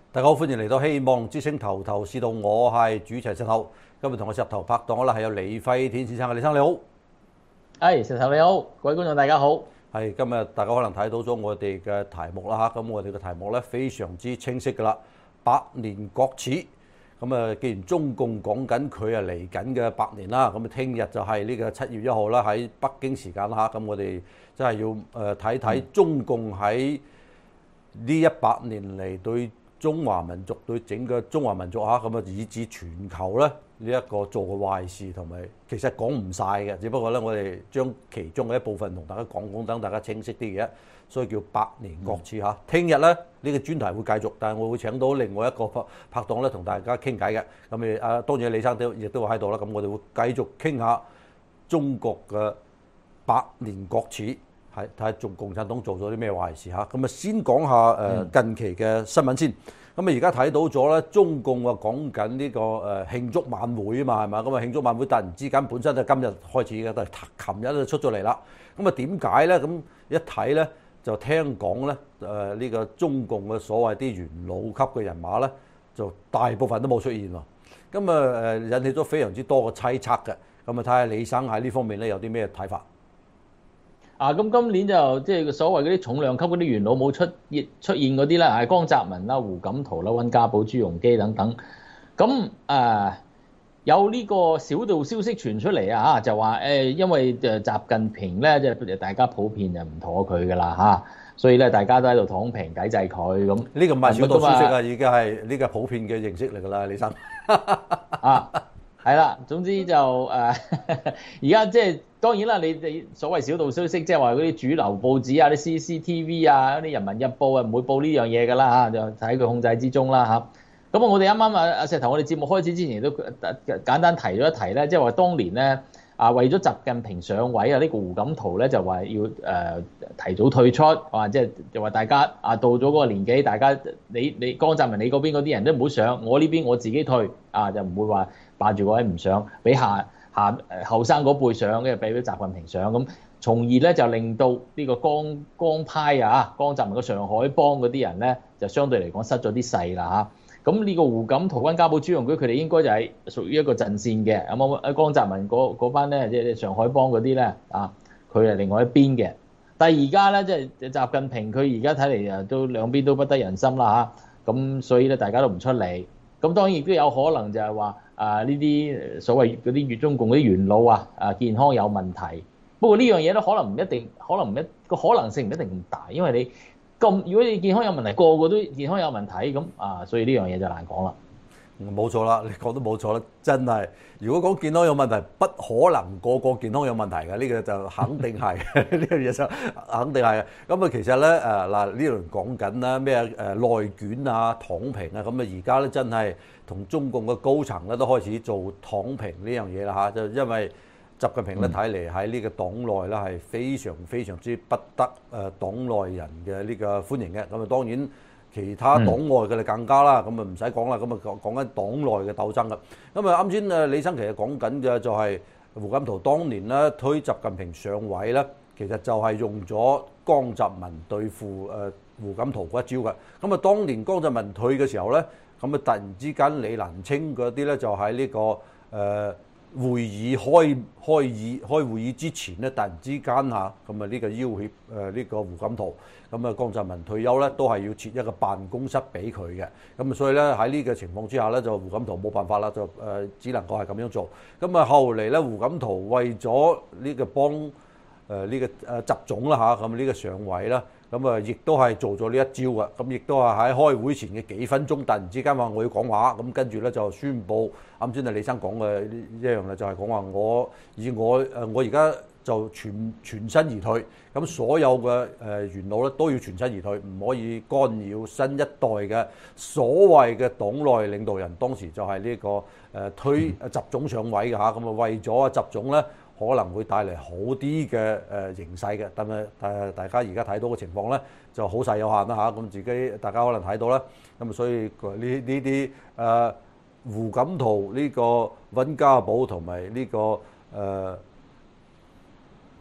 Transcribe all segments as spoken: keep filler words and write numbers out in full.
大家好，歡迎嚟到希望之星頭頭是道，我係主持人石頭。今日同我石頭拍檔啦，係有李輝天先生嘅，李生你好。 係石頭你好，各位觀眾大家好。 係今日大家可能睇到咗我哋嘅題目啦嚇，咁我哋嘅題目咧非常之清晰㗎啦，百年國恥。咁啊，既然中共講緊佢啊嚟緊嘅百年啦，咁啊聽日就係呢個七月一號啦，喺北京時間啦嚇，咁我哋真係要誒睇睇中共喺呢一百年嚟對中華民族對整個中華民族嚇咁啊，以至全球咧呢一個做嘅壞事，同埋其實講唔晒嘅，只不過咧我哋將其中嘅一部分同大家講講，等大家清晰啲嘅，所以叫百年國恥嚇。聽日咧呢個專題會繼續，但係我會請到另外一個拍拍檔咧同大家傾偈嘅。咁誒啊，當然李生都亦都會喺度啦。咁我哋會繼續傾下中國嘅百年國恥。係睇下中共產黨做咗啲咩壞事嚇，咁啊先講下誒近期嘅新聞先。咁啊而家睇到咗咧，中共話講緊呢個誒慶祝晚會啊嘛，係嘛？咁啊慶祝晚會突然之間本身就今日開始嘅，但係琴日就出咗嚟啦。咁啊點解咧？咁一睇咧就聽講咧誒呢個中共嘅所謂啲元老級嘅人馬咧，就大部分都冇出現喎。咁啊誒引起咗非常之多嘅猜測嘅。咁啊睇下李生喺呢方面咧有啲咩睇法？ 啊，咁今年就即係所謂嗰啲重量級嗰啲元老冇出現出現嗰啲啦，係江澤民啦、胡錦濤啦、溫家寶、朱鎔基等等。咁誒、呃、有呢個小道消息傳出嚟啊，就話誒、呃，因為誒習近平咧，即係大家普遍就唔妥佢噶啦嚇，所以咧大家都喺度躺平抵制佢咁。 呢個唔係小道消息啊，已經係呢個普遍嘅認識嚟㗎啦，李生。 啊，係啦，總之就誒，而家即係。當然啦，你你所謂小道消息，即係話嗰啲主流報紙啊、啲 C C T V 啊、嗰啲人民日報啊，唔會報呢樣嘢㗎啦嚇，就喺佢控制之中啦嚇。咁啊，我哋啱啱啊阿石頭，我哋節目開始之前都簡單提咗一提咧，即係話當年咧啊，為咗習近平上位啊，呢個胡錦濤咧就話要誒提早退出，話即係就話大家啊到咗嗰個年紀，大家你你江澤民你嗰邊嗰啲人都唔好上，我呢邊我自己退啊，就唔會話霸住嗰位唔上，俾下。下誒後生嗰輩上，跟住俾咗習近平上，咁從而咧就令到呢個江江派啊，江澤民個上海幫嗰啲人咧，就相對嚟講失咗啲勢啦嚇。咁呢個胡錦濤、溫家寶、朱鎔基，佢哋應該就係屬於一個陣線嘅。咁啊，江澤民嗰班咧，即係上海幫嗰啲咧啊，佢係另外一邊嘅。但係而家咧，即係習近平，佢而家睇嚟啊，都兩邊都不得人心啦嚇。咁所以咧，大家都唔出嚟。咁當然亦都有可能就係話啊呢啲所謂嗰啲粵中共嗰啲元老啊啊健康有問題，不過呢樣嘢咧可能唔一定，可能唔一個可能性唔一定咁大，因為你咁如果你健康有問題，個個都健康有問題咁啊，所以呢樣嘢就難講啦。 冇錯啦，你講都冇錯啦，真係。如果講健康有問題，不可能個個健康有問題嘅，呢個就肯定係呢樣嘢就肯定係。咁啊，其實咧誒嗱呢輪講緊啦咩誒內卷啊、躺平啊，咁啊而家咧真係同中共嘅高層咧都開始做躺平呢樣嘢啦嚇，就因為習近平咧睇嚟喺呢個黨內咧係非常非常之不得誒黨內人嘅呢個歡迎嘅。咁啊當然。其他黨外嘅就更加啦，咁啊唔使講啦，咁啊講講緊黨內嘅鬥爭啦。咁啊啱先誒李生其實講緊嘅就係胡錦濤當年咧推習近平上位咧，其實就係用咗江澤民對付誒胡錦濤嗰一招嘅。咁啊當年江澤民退嘅時候咧，咁啊突然之間李蘭清嗰啲咧就喺呢個誒會議開開議開會議之前咧，突然之間嚇咁啊呢個要挾誒呢個胡錦濤。咁啊，江澤民退休咧，都係要設一個辦公室俾佢嘅。咁啊，所以咧喺呢個情況之下咧，就胡錦濤冇辦法啦，就誒只能夠係咁樣做。咁啊，後嚟咧，胡錦濤為咗呢個幫誒呢個誒習總啦嚇，咁呢個上位啦，咁啊，亦都係做咗呢一招嘅。咁亦都係喺開會前嘅幾分鐘，突然之間話我要講話，咁跟住咧就宣佈，啱先啊李生講嘅一樣啦，就係講話我以我誒我而家。就全全身而退，咁所有嘅誒元老咧都要全身而退，唔可以干擾新一代嘅所謂嘅黨內領導人。當時就係呢個誒推習總上位嘅嚇，咁啊為咗啊習總咧可能會帶嚟好啲嘅誒形勢嘅，但係誒大家而家睇到嘅情況咧就好細有限啦嚇，咁自己大家可能睇到啦，咁啊所以呢呢啲誒胡錦濤呢個溫家寶同埋呢個誒。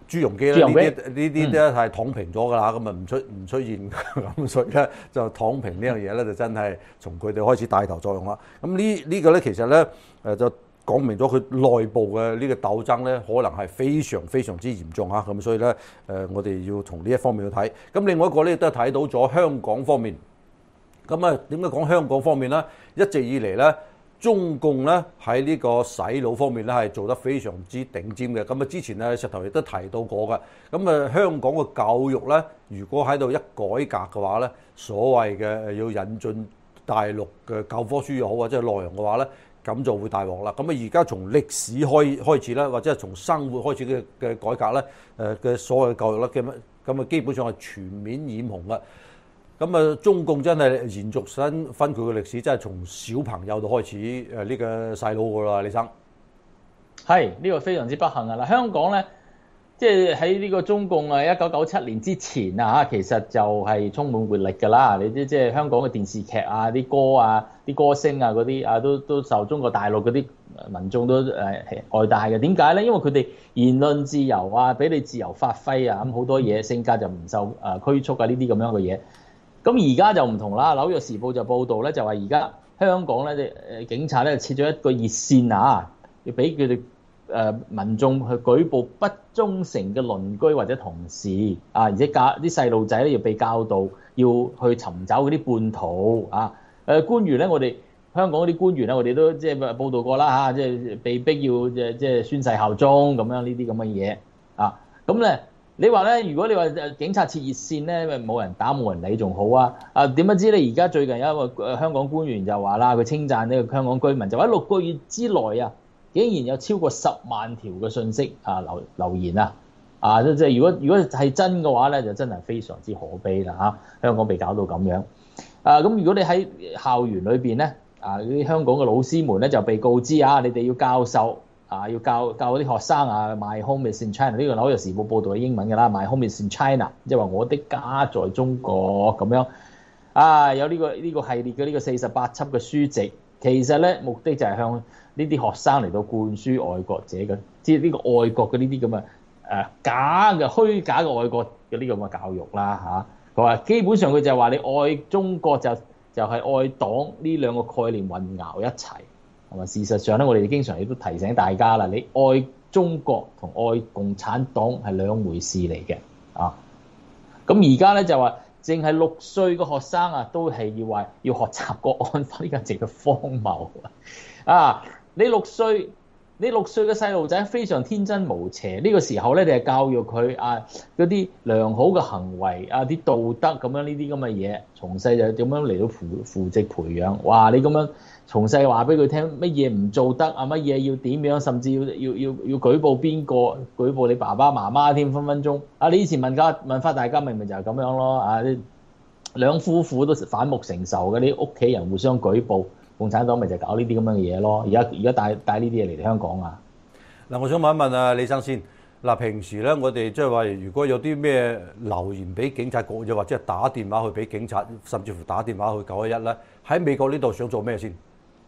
朱鎔基咧，呢啲呢啲都係躺平咗㗎啦，咁啊唔出唔出現咁，所以咧就躺平呢樣嘢咧就真係從佢哋開始帶頭作用啦。咁呢呢個咧其實咧誒就講明咗佢內部嘅呢個鬥爭咧，可能係非常非常之嚴重嚇。咁所以咧誒我哋要從呢一方面去睇。咁另外一個咧都係睇到咗香港方面。咁啊點解講香港方面咧？一直以嚟咧。中共咧喺呢個洗腦方面咧係做得非常之頂尖嘅，咁啊之前咧石頭亦都提到過嘅，咁啊香港嘅教育咧，如果喺度一改革嘅話咧，所謂嘅要引進大陸嘅教科書又好或者係內容嘅話咧，咁就會大鑊啦。咁啊而家從歷史開開始咧，或者係從生活開始嘅嘅改革咧，誒嘅所謂嘅教育咧，咁咁啊基本上係全面染紅嘅。咁啊，中共真係延續新分佢嘅歷史，真係從小朋友度開始誒呢個細佬噶啦，李生。 係呢、呢個非常之不幸啊！嗱，香港咧，即係喺呢個中共啊一九九七年之前啊嚇，其實就係充滿活力㗎啦。你知即係香港嘅電視劇啊、啲歌啊、啲歌星啊嗰啲啊，都都受中國大陸嗰啲民眾都誒愛戴嘅。點解咧？因為佢哋言論自由啊，俾你自由發揮啊，咁好多嘢性格就唔受誒拘束啊，呢啲咁樣嘅嘢。咁而家就唔同啦，《紐約時報》就報道咧，就話而家香港咧，誒警察咧設咗一個熱線啊，要俾佢哋誒民眾去舉報不忠誠嘅鄰居或者同事啊，而且教啲細路仔咧要被教導要去尋找嗰啲叛徒啊。誒官員咧，我哋香港嗰啲官員咧，我哋都即係報道過啦嚇，即係被逼要即係即係宣誓效忠咁樣呢啲咁嘅嘢啊，咁咧。你話咧，如果你話警察設熱線咧，冇人打冇人理仲好啊！啊點不知你而家最近有一個香港官員就話啦，佢稱讚呢個香港居民就話六個月之內啊，竟然有超過十萬條嘅信息啊留留言啊！啊即係如果如果係真嘅話咧，就真係非常之可悲啦嚇、啊！香港被搞到咁樣啊！咁如果你喺校園裏邊咧啊，啲香港嘅老師們咧就被告知啊，你哋要教授。啊！要教教啲學生啊，My home is in China 呢個紐約時報報導嘅英文㗎啦，My home is in China，即係話我的家在中國咁樣。啊，有呢、這個呢、這個系列嘅呢個四十八輯嘅書籍，其實咧目的就係向呢啲學生嚟到灌輸愛國者嘅，即係呢個愛國嘅呢啲咁嘅誒假嘅虛假嘅愛國嘅呢個咁嘅教育啦嚇。佢、啊、話基本上佢就係話你愛中國就就係、是、愛黨呢兩個概念混淆一齊。係嘛？事實上咧，我哋經常亦都提醒大家啦，你愛中國同愛共產黨係兩回事嚟嘅啊！咁而家咧就話，淨係六歲嘅學生啊，都係要話要學習國安法，呢個直嘅荒謬啊！你六歲，你六歲嘅細路仔非常天真無邪，呢、這個時候咧，你係教育佢啊嗰啲良好嘅行為啊，啲道德咁樣呢啲咁嘅嘢，從細就點樣嚟到扶扶植培養？哇！你咁樣。從細話俾佢聽乜嘢唔做得啊，乜嘢要點樣，甚至要要要要舉報邊個，舉報你爸爸媽媽添，分分鐘啊！你以前文化文化大革命咪就係咁樣咯啊！兩夫婦都反目成仇嘅，啲屋企人互相舉報，共產黨咪就搞呢啲咁樣嘅嘢咯。而家而家帶帶呢啲嘢嚟香港啊！ 嗱，我想問一問啊，李生先嗱，平時咧我哋即係話，如果有啲咩留言俾警察局，又或者係打電話去俾警察，甚至乎打電話去九一一咧，喺美國呢度想做咩先？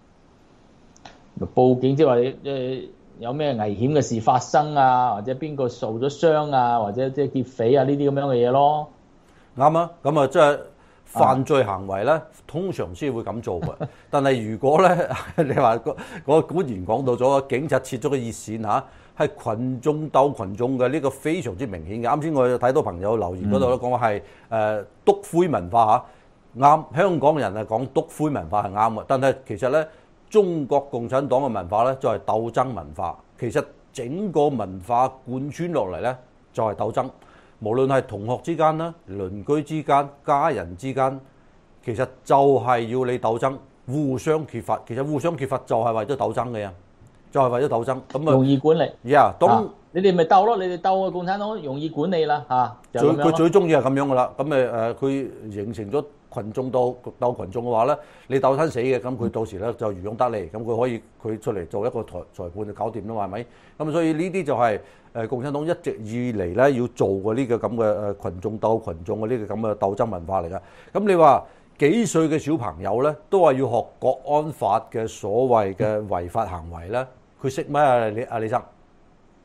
報警即係話誒有咩危險嘅事發生啊，或者邊個受咗傷啊，或者即係劫匪啊呢啲咁樣嘅嘢咯。 啱啊，咁啊即係犯罪行為咧，通常先會咁做嘅。但係如果咧，你話個個官員講到咗，警察設咗個熱線嚇，係羣眾鬥羣眾嘅，呢個非常之明顯嘅。啱先我睇到朋友留言嗰度咧講話係誒篤灰文化嚇，啱。香港人係講篤灰文化係啱嘅，但係其實咧。中國共產黨嘅文化咧，就係鬥爭文化。其實整個文化貫穿落嚟咧，就係鬥爭。無論係同學之間啦、鄰居之間、家人之間，其實就係要你鬥爭，互相揭發。其實互相揭發就係為咗鬥爭嘅呀，就係為咗鬥爭。咁啊， 容易管理。 呀，當你哋咪鬥咯，你哋鬥共產黨容易管理啦嚇。 最佢最中意係咁樣噶啦。咁誒誒，佢形成咗。群眾鬥鬥群眾嘅話咧，你鬥親死嘅，咁佢到時咧就漁翁得利，咁佢可以佢出嚟做一個裁裁判就搞掂啦嘛，係咪？咁所以呢啲就係誒共產黨一直以嚟咧要做嘅呢個咁嘅誒群眾鬥群眾嘅呢個咁嘅鬥爭文化嚟㗎。咁你話幾歲嘅小朋友咧，都係要學國安法嘅所謂嘅違法行為咧，佢識咩啊？李阿李生？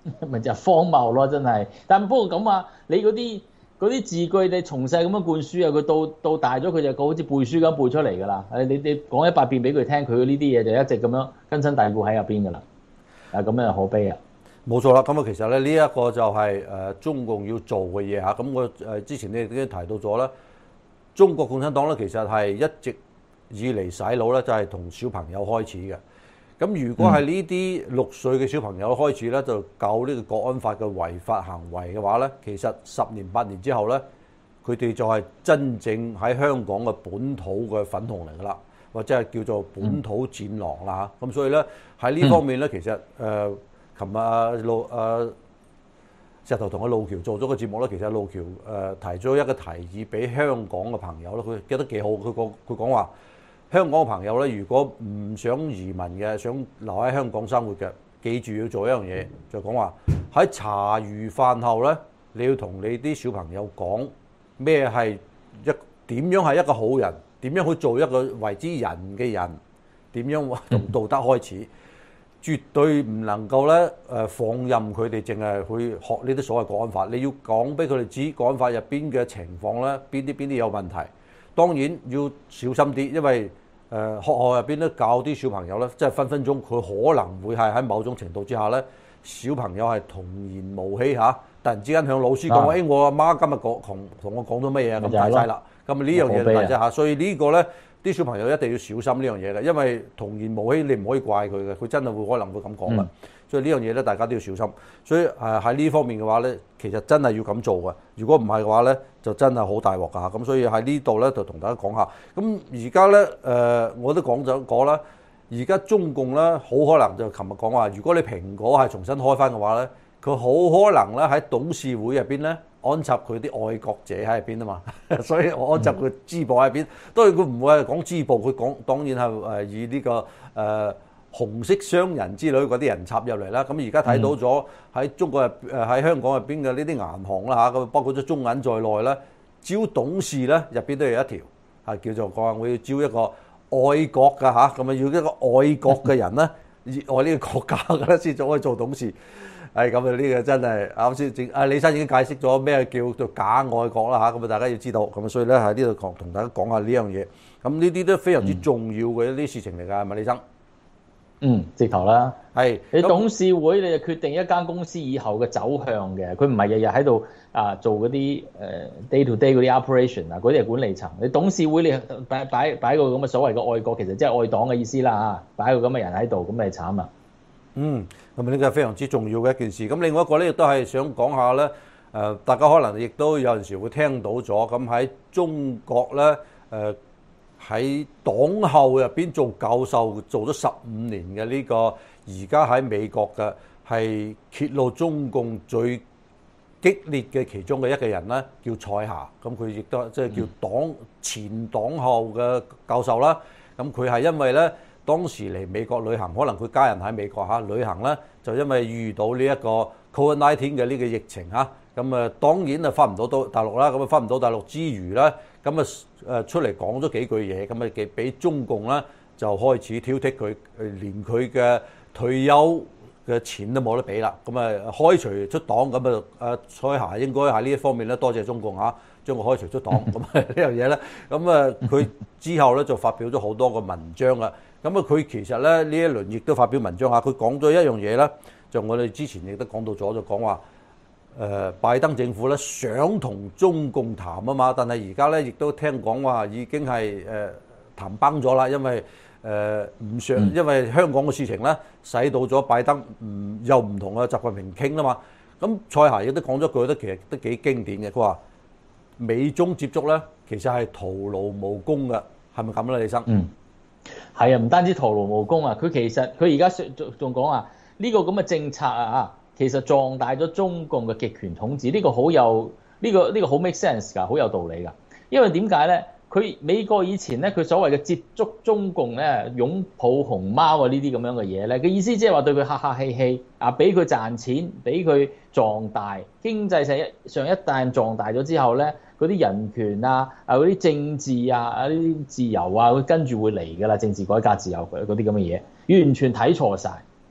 咪就係荒謬咯，真係。但不過咁啊，你嗰啲嗰啲字句，你從細咁樣灌輸啊，佢到到大咗，佢就好似背書咁背出嚟㗎啦。誒，你你講一百遍俾佢聽，佢呢啲嘢就一直咁樣根深蒂固喺入邊㗎啦。啊，咁樣可悲啊！ 冇錯啦，咁啊其實咧呢一個就係誒中共要做嘅嘢嚇。咁我誒之前你已經提到咗啦，中國共產黨咧其實係一直以嚟洗腦咧，就係同小朋友開始嘅。咁如果係呢啲六歲嘅小朋友開始咧，就教呢個國安法嘅違法行為嘅話咧，其實十年八年之後咧，佢哋就係真正喺香港嘅本土嘅粉紅嚟㗎啦，或者係叫做本土戰狼啦嚇。咁所以咧喺呢方面咧，其實誒，琴日啊路誒石頭同阿路橋做咗個節目咧，其實路橋誒提咗一個提議俾香港嘅朋友咧，佢記得幾好，佢講佢講話。香港嘅朋友咧，如果唔想移民嘅，想留喺香港生活嘅，記住要做一樣嘢，就講話喺茶餘飯後咧，你要同你啲小朋友講咩係一點樣係一個好人，點樣去做一個為之人嘅人，點樣從道德開始，絕對唔能夠咧誒放任佢哋淨係去學呢啲所謂國安法，你要講俾佢哋知國安法入邊嘅情況咧，邊啲邊啲有問題。當然要小心啲，因為誒、呃、學校入邊咧教啲小朋友咧，即係分分鐘佢可能會係喺某種程度之下咧，小朋友係童言無欺嚇，突然之間向老師講：誒、啊哎、我阿媽今日講同同我講咗乜嘢咁大劑啦，咁呢樣嘢大劑嚇，所以個呢個咧啲小朋友一定要小心呢樣嘢嘅，因為童言無欺你唔可以怪佢嘅，佢真係會可能會咁講嘅。嗯所以呢樣嘢咧，大家都要小心。所以誒喺呢方面嘅話咧，其實真係要咁做嘅。如果唔係嘅話咧，就真係好大鑊㗎。咁所以喺呢度咧，就同大家講下。咁而家咧誒，我都講咗講啦。而家中共咧，好可能就琴日講話，如果你蘋果係重新開翻嘅話咧，佢好可能咧喺董事會入邊咧安插佢啲愛國者喺入邊啊嘛。所以我安插佢支部喺入邊。當然佢唔會係講支部，佢講當然係誒以呢、這個誒。呃紅色商人之類嗰啲人插入嚟啦，咁而家睇到咗喺中國入誒喺香港入邊嘅呢啲銀行啦嚇，咁包括咗中銀在內咧，招董事咧入邊都有一條係叫做講我要招一個愛國嘅嚇，咁啊要一個愛國嘅人咧，熱愛呢個國家嘅咧先至可以做董事。係咁啊，呢個真係啱先正啊，李生已經解釋咗咩叫做假愛國啦嚇，咁啊大家要知道，咁啊所以咧喺呢度同大家講下呢樣嘢，咁呢啲都非常之重要嘅一啲事情嚟㗎，係咪李生？ 嗯，直頭啦， 係你董事會你就決定一間公司以後嘅走向嘅，佢唔係日日喺度啊做嗰啲誒 day to day 嗰啲 operation 啊，嗰啲係管理層。你董事會你擺擺擺個咁嘅所謂嘅愛國，其實即係愛黨嘅意思啦嚇，擺個咁嘅人喺度，咁咪慘啊！ 嗯，咁啊呢個係非常之重要嘅一件事。咁另外一個咧，亦都係想講下咧，誒大家可能亦都有陣時會聽到咗，咁喺中國咧誒。呃喺黨校入邊做教授做咗十五年嘅呢個，而家喺美國嘅係揭露中共最激烈嘅其中嘅一個人咧，叫蔡霞。咁佢亦都即係叫黨前黨校嘅教授啦。咁佢係因為咧當時嚟美國旅行，可能佢家人喺美國嚇旅行咧，就因為遇到呢一個 Covid 十九 嘅呢個疫情嚇，咁啊當然啊翻唔到到大陸啦。咁啊翻唔到大陸之餘咧。咁啊誒出嚟講咗幾句嘢，咁啊俾俾中共咧就開始挑剔佢，連佢嘅退休嘅錢都冇得俾啦。咁啊開除出黨，咁啊啊蔡霞應該喺呢一方面咧多謝中共嚇，將佢開除出黨。咁啊呢樣嘢咧，咁啊佢之後咧就發表咗好多個文章啦。咁啊佢其實咧呢一輪亦都發表文章嚇，佢講咗一樣嘢咧，就我哋之前亦都講到咗，就講話。誒、呃、拜登政府咧想同中共談啊嘛，但係而家咧亦都聽講話已經係誒、呃、談崩咗啦，因為誒唔、呃、想，因為香港嘅事情咧使到咗拜登唔又唔同啊習近平傾啦嘛。咁蔡霞亦都講咗句，都其實都幾經典嘅，佢話美中接觸咧其實係徒勞無功嘅，係咪咁咧，李生？嗯， 係啊，唔單止徒勞無功啊，佢其實佢而家仲仲講啊，呢、這個咁嘅政策啊。其實壯大咗中共嘅極權統治，呢、這個好有呢、這個呢、這個好 make sense 㗎，好有道理㗎。因為點解咧？佢美國以前咧，佢所謂嘅接觸中共咧，擁抱熊貓啊呢啲咁樣嘅嘢咧，嘅意思即係話對佢客客氣氣啊，俾佢賺錢，俾佢壯大經濟上一上一旦壯大咗之後咧，嗰啲人權啊啊嗰啲政治啊啊呢啲自由啊，佢跟住會嚟㗎啦，政治改革自由嗰啲咁嘅嘢，完全睇錯晒。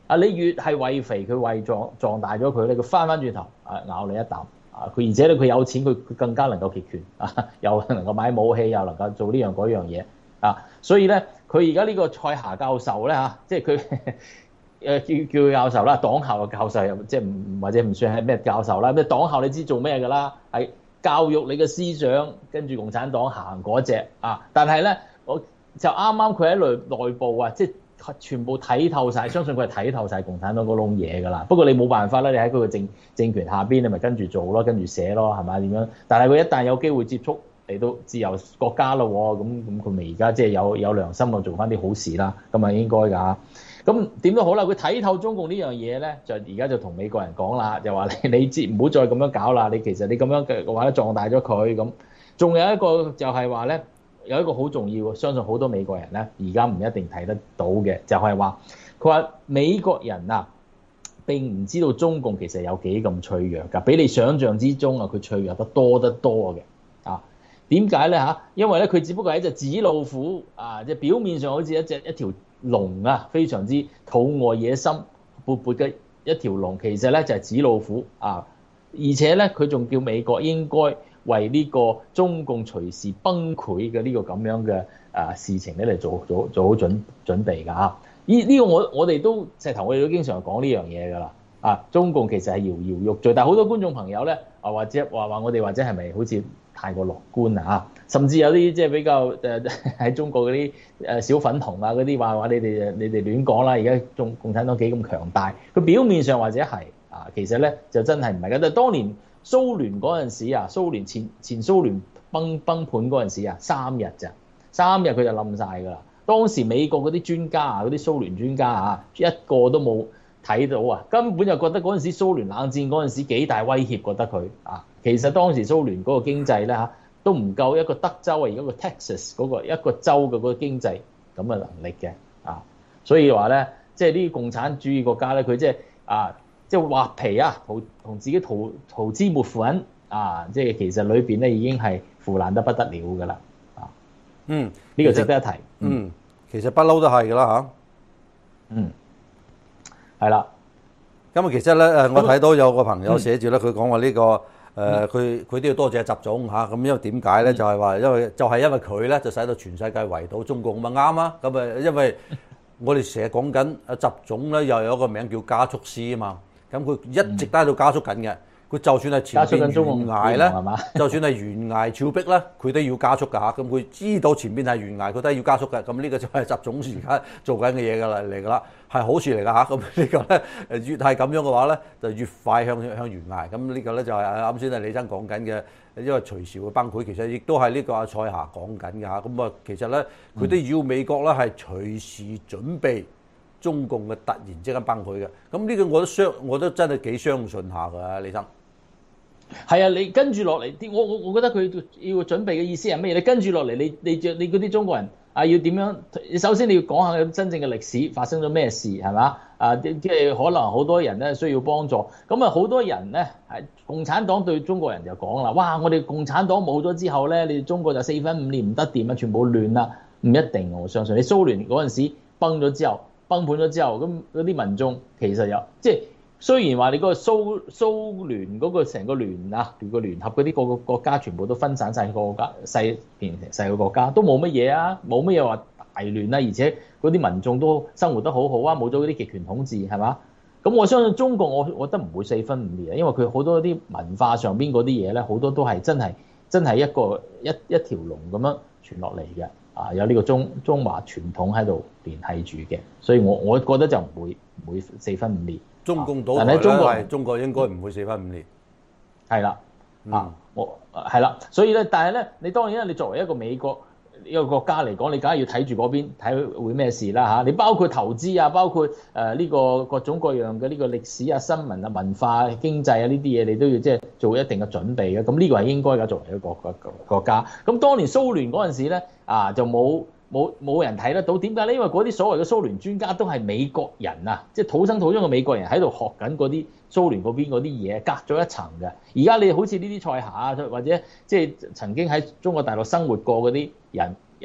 啊，你越係餵肥佢餵壯壯大咗佢咧，佢翻翻轉頭啊咬你一啖啊！佢而且咧佢有錢，佢佢更加能夠極權啊，又能夠買武器，又能夠做呢樣嗰樣嘢啊！所以咧，佢而家呢個蔡霞教授咧嚇，即係佢誒叫叫佢教授啦，黨校嘅教授又即係唔或者唔算係咩教授啦，咩黨校你知做咩㗎啦？係教育你嘅思想，跟住共產黨行嗰隻啊！但係咧，我就啱啱佢喺內內部啊，即係。全部睇透晒，相信佢係睇透晒共產黨嗰窿嘢㗎啦。不過你冇辦法啦，你喺佢嘅政政權下邊，你咪跟住做咯，跟住寫咯，係咪點樣？但係佢一旦有機會接觸嚟到自由國家咯，咁咁佢咪而家即係有有良心啊，做翻啲好事啦，咁啊應該㗎。咁點都好啦，佢睇透中共呢樣嘢咧，就而家就同美國人講啦，就話你你知唔好再咁樣搞啦，你其實你咁樣嘅話咧壯大咗佢咁。仲有一個就係話咧。有一個好重要，相信好多美國人咧，而家唔一定睇得到嘅，就係話佢話美國人啊並唔知道中共其實有幾咁脆弱㗎，比你想象之中啊佢脆弱得多得多嘅啊。點解咧嚇？因為咧佢只不過係一隻紙老虎啊，即係表面上好似一隻一條龍啊，非常之肚餓野心勃勃嘅一條龍，其實咧就係紙老虎啊，而且咧佢仲叫美國應該為呢個中共隨時崩潰嘅呢個咁樣嘅啊事情咧嚟做做做好準準備㗎嚇。呢、這、呢個我我哋都石頭，我哋都經常講呢樣嘢㗎啦。啊，中共其實係搖搖欲墜，但係好多觀眾朋友咧啊，或者話話我哋或者係咪好似太過樂觀啊？甚至有啲即係比較誒喺、呃、中國嗰啲誒小粉紅啊嗰啲話話你哋你哋亂講啦，而家中共產黨幾咁強大？佢表面上或者係啊，其實咧就真係唔係㗎。但係當年蘇聯嗰陣時啊，蘇聯前前蘇聯崩崩盤嗰陣時啊，三日咋，三日佢就冧晒㗎啦。當時美國嗰啲專家啊，嗰啲蘇聯專家啊，一個都冇睇到啊，根本就覺得嗰陣時蘇聯冷戰嗰陣時幾大威脅，覺得佢啊，其實當時蘇聯嗰個經濟咧嚇都唔夠一個德州啊，而家個 Texas 嗰個一個州嘅嗰個經濟咁嘅能力嘅啊，所以話咧，即係呢啲共產主義國家咧，佢即係啊。即係畫皮啊，同同自己塗塗脂抹粉啊！即係其實裏邊咧已經係腐爛得不得了㗎啦啊！ 嗯， 呢個值得一提。 嗯，其實不嬲都係㗎啦嚇。 嗯，係啦。 咁啊，其實咧誒，我睇到有個朋友寫住咧，佢講話呢個誒，佢佢都要多謝習總嚇。咁因為點解咧？就係話因為就係因為佢咧，就使到全世界圍堵中共，咁啊啱啊！咁啊，因為我哋成日講緊阿習總咧，又有一個名叫加速師啊嘛。咁佢一直都喺度加速緊嘅，佢就算係前邊懸崖咧，就算係懸崖峭壁咧，佢都要加速㗎嚇。咁佢知道前邊係懸崖，佢都係要加速嘅。咁呢個就係習總而家做緊嘅嘢㗎啦嚟㗎啦，係好事嚟㗎嚇。咁呢個咧越係咁樣嘅話咧，就越快向向懸崖。咁呢個咧就係啱先啊李生講緊嘅，因為隨時會崩潰。其實亦都係呢個阿蔡霞講緊㗎嚇。咁啊，其實咧佢都要美國咧係隨時準備中共嘅突然之間崩潰嘅，咁呢個我都相，我都真係幾相信下㗎，李生。 係啊，你跟住落嚟啲，我我我覺得佢要準備嘅意思係咩？你跟住落嚟，你你你嗰啲中國人啊，要點樣？首先你要講下真正嘅歷史發生咗咩事係嘛？啊，即係可能好多人咧需要幫助，咁啊好多人咧係共產黨對中國人就講啦，哇！我哋共產黨冇咗之後咧，你哋中國就四分五裂唔得掂啊，全部亂啦，唔一定我相信你蘇聯嗰陣時崩咗之後。崩盤咗之後，咁嗰啲民眾其實有即係雖然話你嗰個蘇蘇聯嗰個成個聯啊，個聯合嗰啲個個國家全部都分散晒個國家細變成細個國家，都冇乜嘢啊，冇乜嘢話大亂啦，而且嗰啲民眾都生活得好好啊，冇咗嗰啲極權統治係嘛？咁我相信中國我我覺得唔會四分五裂啊，因為佢好多啲文化上邊嗰啲嘢咧，好多都係真係真係一個一一條龍咁樣傳落嚟嘅。啊，有呢個中中華傳統喺度聯繫住嘅，所以我我覺得就唔會唔會四分五裂。 中共倒台咧，中國中國應該唔會四分五裂。係啦， 啊，我係啦，所以咧，但係咧，你當然啦，你作為一個美國一個國家嚟講，你梗係要睇住嗰邊睇會咩事啦嚇。你包括投資啊，包括誒呢、呃這個各種各樣嘅呢個歷史啊、新聞啊、文化、經濟啊呢啲嘢，你都要即係做一定嘅準備嘅。咁呢個係應該㗎，作為一個國國家。咁當年蘇聯嗰陣時咧。啊，就冇冇冇人睇得到，點解咧？因為嗰啲所謂嘅蘇聯專家都係美國人啊，即係土生土長嘅美國人喺度學緊嗰啲蘇聯嗰邊嗰啲嘢，隔咗一層嘅。而家你好似呢啲蔡霞啊，或者即係曾經喺中國大陸生活過嗰啲人，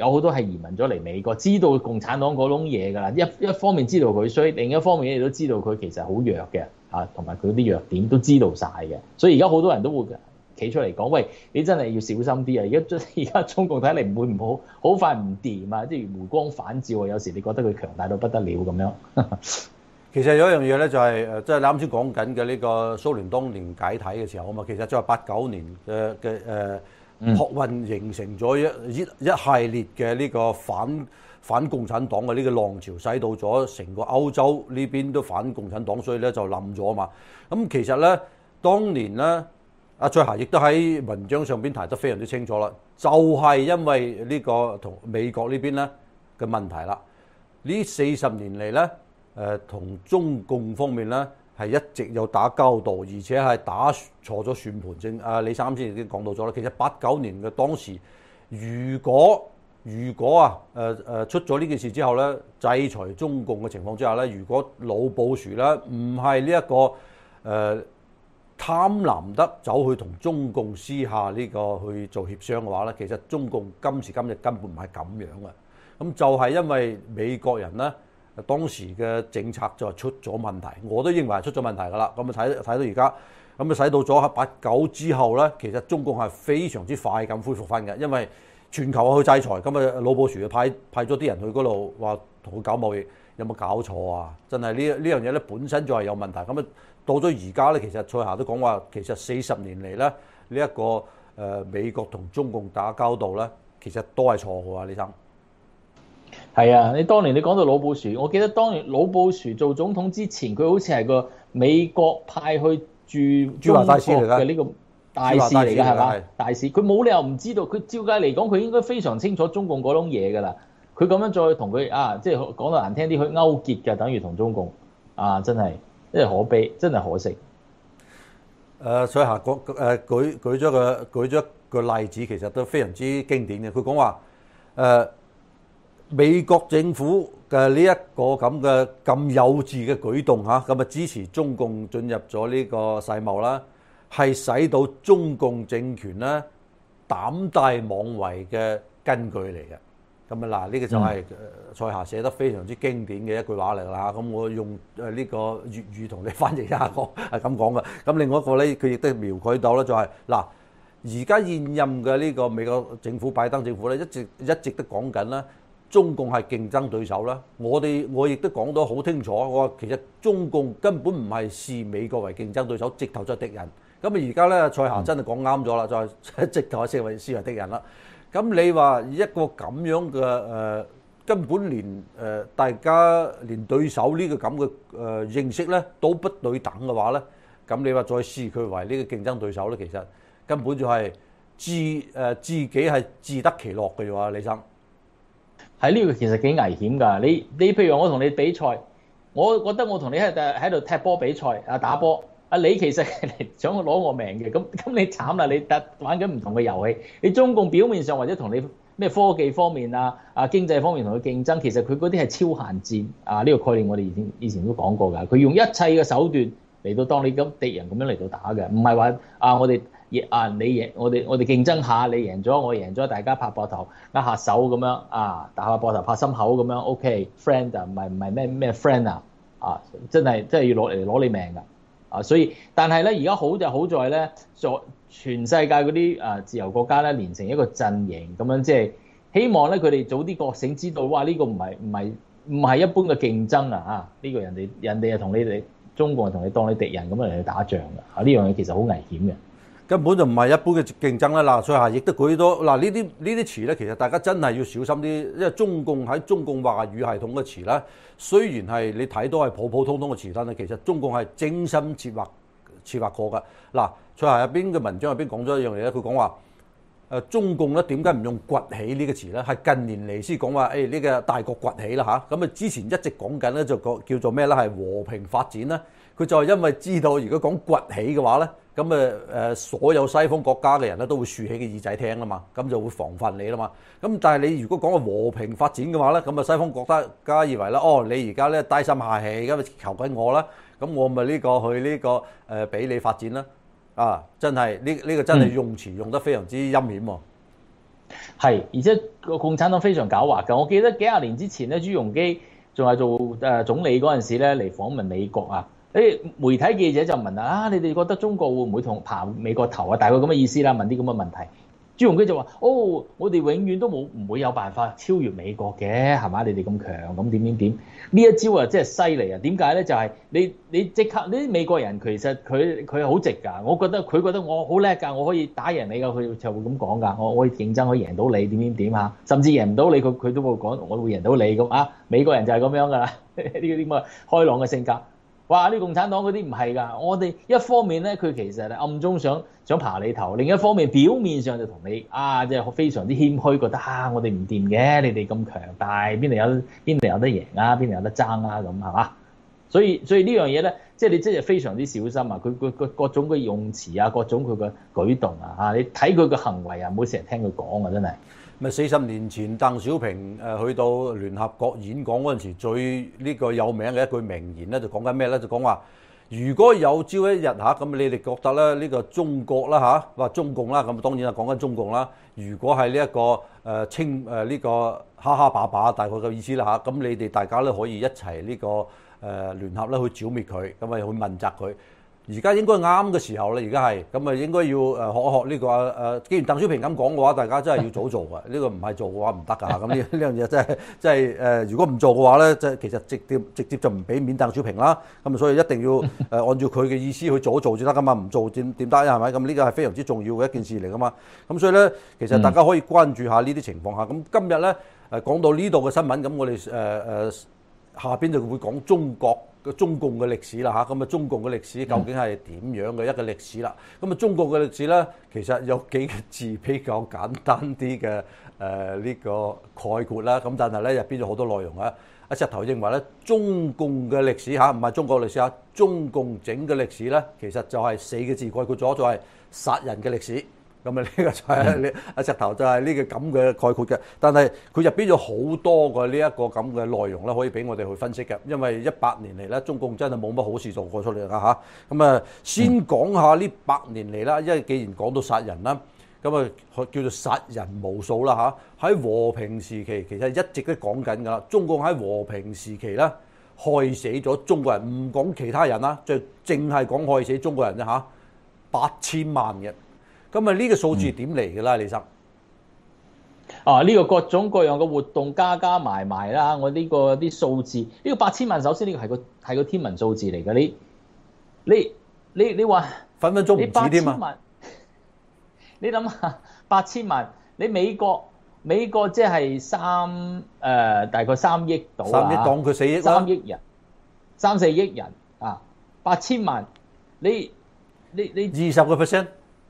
有好多係移民咗嚟美國，知道共產黨嗰種嘢㗎啦。一一方面知道佢衰，另一方面你都知道佢其實好弱嘅嚇，同埋佢啲弱點都知道晒嘅。所以而家好多人都會企出嚟講：喂，你真係要小心啲啊！而家而家中共睇嚟唔會唔好，好快唔掂啊！即係回光返照啊！有時你覺得佢強大到不得了咁樣。 其實有一樣嘢咧，就係誒，即係你啱先講緊嘅呢個蘇聯當年解體嘅時候啊嘛，其實就係八九年嘅嘅誒學運形成咗一一一系列嘅呢個反反共產黨嘅呢個浪潮，使到咗成個歐洲呢邊都反共產黨，所以咧就冧咗啊嘛。咁其實咧，當年咧，阿蔡霞亦都喺文章上邊提得非常之清楚啦，就係因為呢個同美國呢邊咧嘅問題啦，呢四十年嚟咧。誒同、呃、中共方面咧係一直有打交道，而且係打錯咗算盤正。啊，李生啱先已經講到咗啦。其實八九年嘅當時，如果如果啊誒誒、呃、出咗呢件事之後咧，制裁中共嘅情況之下咧，如果老布殊咧唔係呢一個誒、呃、貪婪得走去同中共私下呢個去做協商嘅話咧，其實中共今時今日根本唔係咁樣嘅。咁就係因為美國人咧。當時嘅政策就係出咗問題，我都認為係出咗問題㗎啦。咁啊睇睇到而家，咁啊使到咗八九之後咧，其實中共係非常之快咁恢復翻嘅，因為全球去制裁，咁啊老布殊派派咗啲人去嗰度話同佢搞貿易，有冇搞錯啊？真係呢呢樣嘢咧本身就係有問題。咁啊到咗而家咧，其實蔡霞都講話，其實四十年嚟咧呢一、這個誒、呃、美國同中共打交道咧，其實都係錯嘅喎，李生。 係啊，你當年你講到老布殊，我記得當年老布殊做總統之前，佢好似係個美國派去駐中國嘅呢個大使嚟㗎，係嘛？大使，佢冇理由唔知道，佢照計嚟講，佢應該非常清楚中共嗰種嘢㗎啦。佢咁樣再同佢啊，即係講到難聽啲，去勾結嘅，等於同中共啊，真係真係可悲，真係可惜。 誒，所以下個誒舉舉咗個舉咗個例子，其實都非常之經典嘅。佢講話誒。呃美國政府嘅呢一個咁嘅咁幼稚嘅舉動嚇，咁啊支持中共進入咗呢個世貿啦，係使到中共政權咧膽大妄為嘅根據嚟嘅。咁啊嗱，呢個就係蔡霞寫得非常之經典嘅一句話嚟啦。咁我用誒呢個粵語同你翻譯一下講，係咁講嘅。咁另外一個咧，佢亦都描繪到咧，就係嗱，而家現任嘅呢個美國政府拜登政府咧，一直一直都講緊啦。中共係競爭對手啦，我哋我亦都講得好清楚，我話其實中共根本唔係視美國為競爭對手，直頭就係敵人。咁啊而家咧，蔡霞真係講啱咗啦，就係直頭係視為視為敵人啦。咁你話一個咁樣嘅誒、呃，根本連誒、呃、大家連對手呢個咁嘅誒認識咧都不對等嘅話咧，咁你話再視佢為呢個競爭對手咧，其實根本就係自誒、呃、自己係自得其樂嘅喎，李生。 喺呢個其實幾危險㗎，你你譬如我同你比賽，我覺得我同你喺喺度踢波比賽啊打波，啊你其實係想攞我命嘅，咁咁你慘啦，你打玩緊唔同嘅遊戲，你中共表面上或者同你咩科技方面啊啊經濟方面同佢競爭，其實佢嗰啲係超限戰啊，呢、這個概念我哋以前以前都講過㗎，佢用一切嘅手段嚟到當你咁敵人咁樣嚟到打嘅，唔係話啊我哋。啊！你贏我哋，我哋競爭下，你贏咗，我贏咗，大家拍膊頭握下手咁樣啊，打下膊頭拍心口咁樣 ，OK，friend 啊，唔係唔係咩咩 friend 啊，啊，真係真係要攞嚟攞你命㗎啊！所以，但係咧，而家好就好在咧，在全世界嗰啲啊自由國家咧，連成一個陣營咁樣，即係希望咧佢哋早啲覺醒，知道哇！呢個唔係唔係唔係一般嘅競爭啊！嚇，呢個人哋人哋係同你哋中國係同你當你敵人咁樣嚟去打仗㗎啊！呢樣嘢其實好危險嘅。 根本就唔係一般嘅競爭啦！嗱，蔡霞亦都舉多嗱呢啲呢啲詞咧，其實大家真係要小心啲，因為中共喺中共話語系統嘅詞咧，雖然係你睇到係普普通通嘅詞，但係其實中共係精心設劃設劃過㗎。嗱，蔡霞入邊嘅文章入邊講咗一樣嘢咧，佢講話誒中共咧點解唔用崛起呢個詞咧？係近年嚟先講話誒呢個大國崛起啦嚇。咁啊之前一直講緊咧就叫做咩咧？係和平發展啦。佢就係因為知道如果講崛起嘅話咧。咁誒誒，所有西方國家嘅人咧都會豎起個耳仔聽啦嘛，咁就會防範你啦嘛。咁但係你如果講個和平發展嘅話咧，咁啊西方國家以為咧，哦你而家咧低聲下氣，咁求緊我啦，咁我咪呢個去呢個誒俾你發展啦。啊，真係呢呢個真係用詞用得非常之陰險喎。 係，而且個共產黨非常狡猾㗎。我記得幾廿年之前咧，朱鎔基仲係做誒總理嗰陣時咧，嚟訪問美國啊，啲媒體記者就問啦：啊，你哋覺得中國會唔會同爬美國頭啊？大概咁嘅意思啦，問啲咁嘅問題。朱鎔基就話：哦，我哋永遠都冇唔會有辦法超越美國嘅，係嘛？你哋咁強，咁點點點？呢一招啊，真係犀利啊！點解咧？就係、是、你你即刻呢啲美國人其實佢佢好直㗎。我覺得佢覺得我好叻㗎，我可以打贏你㗎，佢就會咁講㗎。我我可以競爭可以贏到你點點點啊，甚至贏唔到你，佢佢都會講我會贏到你咁啊！美國人就係咁樣㗎啦，呢啲咁嘅開朗嘅性格。哇！啲共產黨嗰啲唔係㗎，我哋一方面咧，佢其實係暗中想想爬你頭；另一方面表面上就同你啊，即係非常之謙虛，覺得啊，我哋唔掂嘅，你哋咁強大，邊度有邊度有得贏啊，邊度有得爭啊，咁係嘛？所以所以呢樣嘢咧，即係你真係非常之小心啊！佢佢佢各種嘅用詞啊，各種佢嘅舉動啊，嚇你睇佢嘅行為啊，唔好成日聽佢講啊，真係。 咪四十年前鄧小平誒去到聯合國演講嗰陣時，最呢個有名嘅一句名言咧，就講緊咩咧？就講話如果有朝一日嚇，咁你哋覺得咧呢個中國啦嚇，話中共啦，咁當然係講緊中共啦。如果係呢一個誒清誒呢個哈哈把把大概嘅意思啦嚇，咁你哋大家咧可以一齊呢個誒聯合咧去剿滅佢，咁啊去問責佢。而家應該啱嘅時候咧，而家係咁啊，應該要誒學一學呢個誒。既然鄧小平咁講嘅話，大家真係要早做嘅。呢個唔係做嘅話唔得㗎。咁呢呢樣嘢真係真係誒，如果唔做嘅話咧，即係其實直接直接就唔俾面鄧小平啦。咁所以一定要誒按照佢嘅意思去做一做先得㗎嘛。唔做點點得啊？係咪？咁呢個係非常之重要嘅一件事嚟㗎嘛。咁所以咧，其實大家可以關注下呢啲情況下。咁今日咧誒講到呢度嘅新聞，咁我哋誒誒下邊就會講中國嘅中共嘅歷史啦嚇，咁啊中共嘅歷史究竟係點樣嘅一個歷史啦？咁啊中國嘅歷史咧，其實有幾個字比較簡單啲嘅誒呢個概括啦，咁但係咧入邊有好多內容啊。阿石頭認為咧，中共嘅歷史嚇唔係中國歷史嚇，中共整嘅歷史咧，其實就係四個字概括咗，就係殺人嘅歷史。咁啊，呢個就係你阿石頭就係呢個咁嘅概括嘅，但係佢入邊有好多嘅呢一個咁嘅內容咧，可以俾我哋去分析嘅。因為一百年嚟咧，中共真係冇乜好事做過出嚟㗎嚇。咁啊，先講下呢百年嚟啦，因為既然講到殺人啦，咁啊叫做殺人無數啦嚇。喺和平時期其實一直都講緊㗎啦，中共喺和平時期咧害死咗中國人，唔講其他人啦，就淨係講害死中國人啫嚇，八千萬嘅。咁啊，呢個數字點嚟嘅啦，李生？ 啊，呢個各種各樣嘅活動加加埋埋啦，我呢個啲數字，呢個八千萬，首先呢個係個係個天文數字嚟嘅。你你你你話分分鐘唔止添啊！ 你諗下八千萬，你美國美國即係三誒大概三億到啊， 三億當佢四億啦， 三億人，三四億人啊，八千萬，你你你二十個 percent。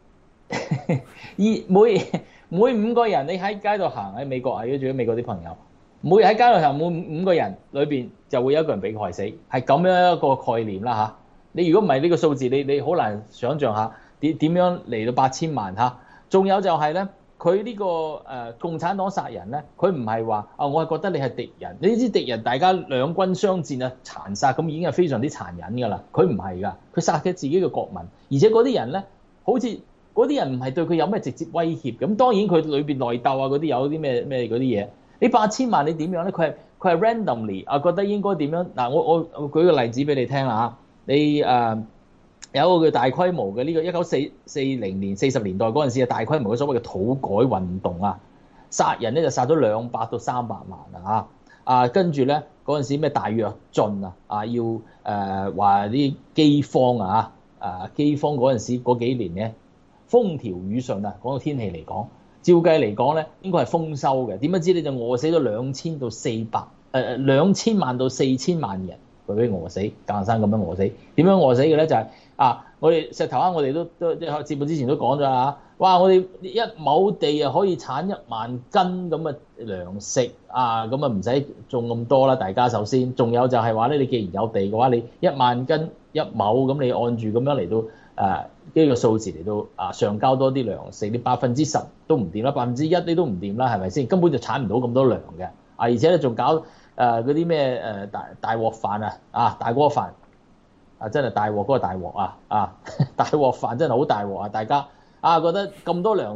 每每五個人你喺街度行，喺美國啊，如果住喺美國啲朋友，每喺街度行每五個人裏邊就會有一個人俾佢害死，係咁樣一個概念啦嚇。你如果唔係呢個數字，你你好難想像下點點樣嚟到八千萬嚇。仲有就係咧，佢呢個誒共產黨殺人咧，佢唔係話啊，我係覺得你係敵人，你知敵人大家兩軍相戰啊，殘殺咁已經係非常之殘忍㗎啦。佢唔係㗎，佢殺嘅自己嘅國民，而且嗰啲人咧好似。嗰啲人唔係對佢有咩直接威脅，咁當然佢裏邊內鬥啊嗰啲有啲咩咩嗰啲嘢。你八千萬你點樣咧？佢係佢係 randomly 啊，覺得應該點樣嗱？我我我舉個例子俾你聽啦嚇。你誒、呃、有一個叫大規模嘅呢、這個一九四四零年四十年代嗰陣時嘅大規模嘅所謂嘅土改運動啊，殺人咧就殺咗兩百到三百萬啊啊，跟住咧嗰陣時咩大躍進啊啊要誒話啲饑荒啊啊饑荒嗰陣時嗰幾年咧。風調雨順啊！講到天氣嚟講，照計嚟講咧，應該係豐收嘅。點不知你就餓死咗兩千到四百誒兩千萬到四千萬人，佢俾餓死，格硬生咁樣餓死。點樣餓死嘅咧？就係、是、啊，我哋石頭啱，我哋都都節目之前都講咗啦。哇！我哋一畝地啊，可以產一萬斤咁嘅糧食啊，咁啊唔使種咁多啦。大家首先，仲有就係話咧，你既然有地嘅話，你一萬斤一畝咁，你按住咁樣嚟到誒。啊呢個數字嚟到啊，上交多啲糧食，你百分之十都唔掂啦，百分之一你都唔掂啦，係咪先？根本就產唔到咁多糧嘅啊！而且咧仲搞誒嗰啲咩誒大大鑊飯啊啊大鍋飯啊，真係大鑊嗰個大鑊啊啊大鑊飯真係好大鑊啊！大家啊覺得咁多糧食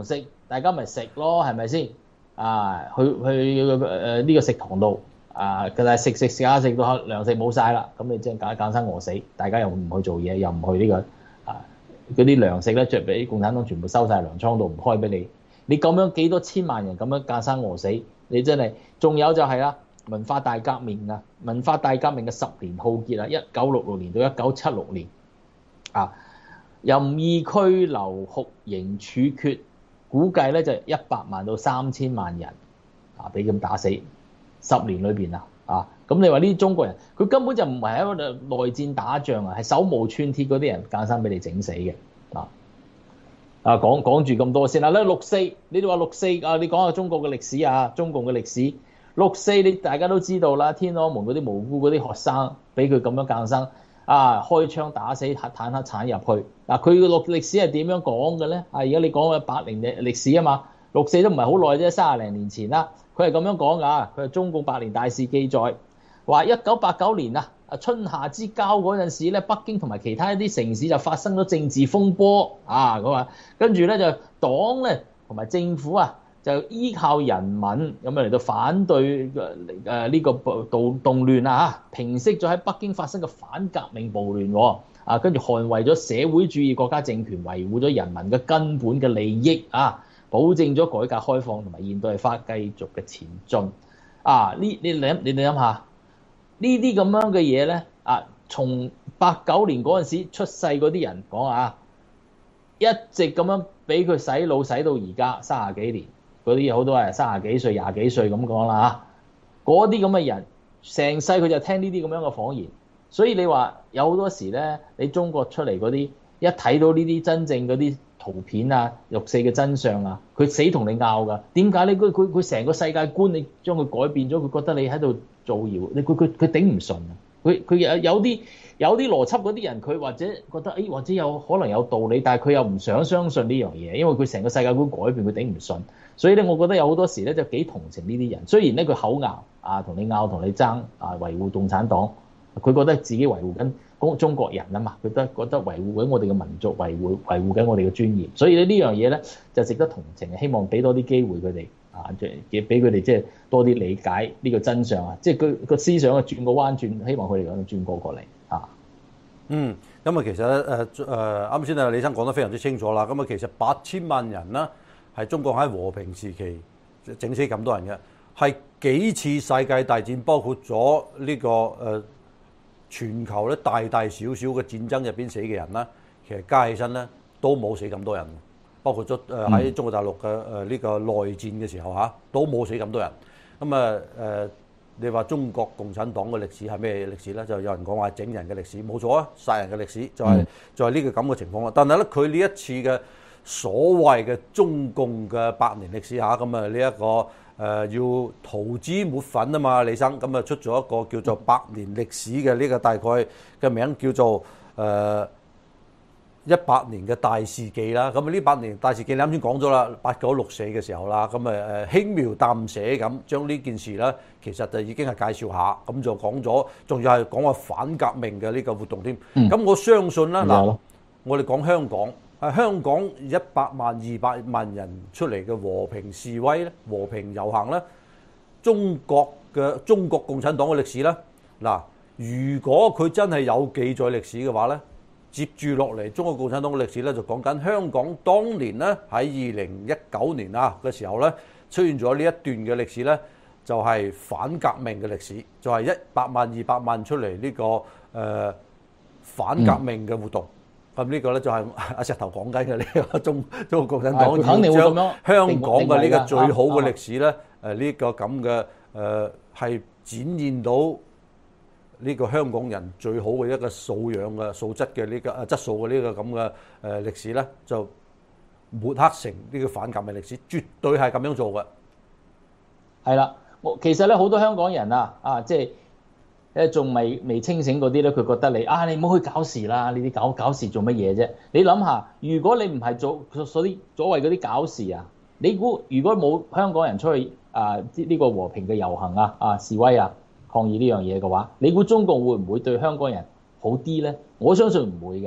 大家咪食咯，係咪先？啊，去去誒呢、呢個食堂度啊，但係食食食下食到糧食冇晒啦，咁你即係揀揀生餓死，大家又唔去做嘢，又唔去呢、呢個啊嗰啲糧食咧，著俾共產黨全部收晒糧倉度，唔開俾你。你咁樣幾多千萬人咁樣揀生餓死，你真係。仲有就係啦，文化大革命啊，文化大革命嘅十年浩劫啊，一九六六年到一九七六年啊，任意拘留、酷刑、處決，估計咧就一百萬到三千萬人啊，俾咁打死十年裏邊啊啊！咁你話呢啲中國人，佢根本就唔係喺度內戰打仗啊，係手無寸鐵嗰啲人揀生俾你整死嘅啊！啊，講講住咁多先啦。咧六四，你哋話六四啊，你講下中國嘅歷史啊，中共嘅歷史。六四你大家都知道啦，天安門嗰啲無辜嗰啲學生，俾佢咁樣揀生啊，開槍打死坦克鏟入去。嗱，佢嘅歷歷史係點樣講嘅咧？啊，而家你講嘅八零嘅歷史啊嘛，六四都唔係好耐啫，三十零年前啦。佢係咁樣講㗎，佢係中共百年大事記載，話一九八九年啊，啊春夏之交嗰陣時咧，北京同埋其他一啲城市就發生咗政治風波啊，佢話跟住咧就黨咧同埋政府啊，就依靠人民咁樣嚟到反對誒呢個動動亂啊，嚇平息咗喺北京發生嘅反革命暴亂啊，跟住捍衛咗社會主義國家政權，維護咗人民嘅根本嘅利益啊，保證咗改革開放同埋現代化繼續嘅前進啊！呢你諗你哋諗下呢啲咁樣嘅嘢咧啊，從八九年嗰陣時出世嗰啲人講啊，一直咁樣俾佢洗腦洗到而家三十幾年。嗰啲好多係三十幾歲、廿幾歲咁講啦嚇，嗰啲咁嘅人成世佢就聽呢啲咁樣嘅謊言，所以你話有好多時咧，你中國出嚟嗰啲一睇到呢啲真正嗰啲圖片啊、六四嘅真相啊，佢死同你拗㗎。點解咧？佢佢佢成個世界觀你將佢改變咗，佢覺得你喺度造謠，你佢佢佢頂唔順啊！佢佢有有啲有啲邏輯嗰啲人，佢或者覺得誒、哎，或者有可能有道理，但係佢又唔想相信呢樣嘢，因為佢成個世界觀改變，佢頂唔順。所以咧，我覺得有好多時咧就幾同情呢啲人。雖然咧佢口拗啊，同你拗，同你爭啊，維護共產黨，佢覺得自己維護緊中國人啊嘛，佢覺得覺得維護緊我哋嘅民族，維護維護緊我哋嘅尊嚴。所以咧呢樣嘢咧就值得同情，希望俾多啲機會佢哋啊，即係俾佢哋即係多啲理解呢個真相啊，即係佢個思想啊轉個彎轉，希望佢哋咁轉過過嚟啊。 嗯，咁啊其實咧誒誒啱先啊李生講得非常之清楚啦。咁啊其實八千萬人啦。係中國喺和平時期整死咁多人嘅，係幾次世界大戰，包括咗呢、這個誒、呃、全球咧大大小小嘅戰爭入邊死嘅人啦，其實加起身咧都冇死咁多人，包括咗誒喺中國大陸嘅誒呢個內戰嘅時候嚇，都冇死咁多人。咁啊誒，你話中國共產黨嘅歷史係咩歷史咧？就有人講話整人嘅歷史，冇錯啊，殺人嘅歷史就係、是、就係、是、呢個咁嘅情況啦。但係咧，佢呢一次嘅所謂嘅中共嘅百年歷史嚇，咁啊呢一個誒、呃、要塗脂抹粉啊嘛，李生咁啊出咗一個叫做百年歷史嘅呢個大概嘅名叫做誒一百年嘅大事記啦。咁啊呢百年大事記你啱先講咗啦，八九六四嘅時候啦，咁啊誒輕描淡寫咁將呢件事咧，其實就已經係介紹下，咁就講咗，仲要係講話反革命嘅呢個活動添。咁、嗯、我相信啦，嗱、嗯，我哋講香港。係香港一百萬、二百萬人出嚟嘅和平示威咧、和平遊行咧，中國嘅中國共產黨嘅歷史咧，嗱，如果佢真係有記載歷史嘅話咧，接住落嚟中國共產黨嘅歷史咧就講緊香港當年咧喺二零一九年啊嘅時候咧出現咗呢一段嘅歷史咧，就係、是、反革命嘅歷史，就係一百萬、二百萬出嚟呢、這個誒、呃、反革命嘅活動。嗯咁呢個咧就係阿石頭講緊嘅呢個中中國共產黨肯定會咁樣香港嘅呢個最好嘅歷史咧，誒呢個咁嘅誒係展現到呢個香港人最好嘅一個素養嘅素質嘅呢個誒質素嘅呢個咁嘅誒歷史咧，就抹黑成呢個反革命歷史，絕對係咁樣做嘅。 係啦，我其實咧好多香港人啊啊即係。誒仲未未清醒嗰啲咧，佢覺得你啊，你唔好去搞事啦！呢啲搞搞事做乜嘢啫？你諗下，如果你唔係做所啲所謂嗰啲搞事啊，你估如果冇香港人出去啊呢、呢個和平嘅遊行啊啊示威啊抗議呢樣嘢嘅話，你估中共會唔會對香港人好啲咧？我相信唔會嘅。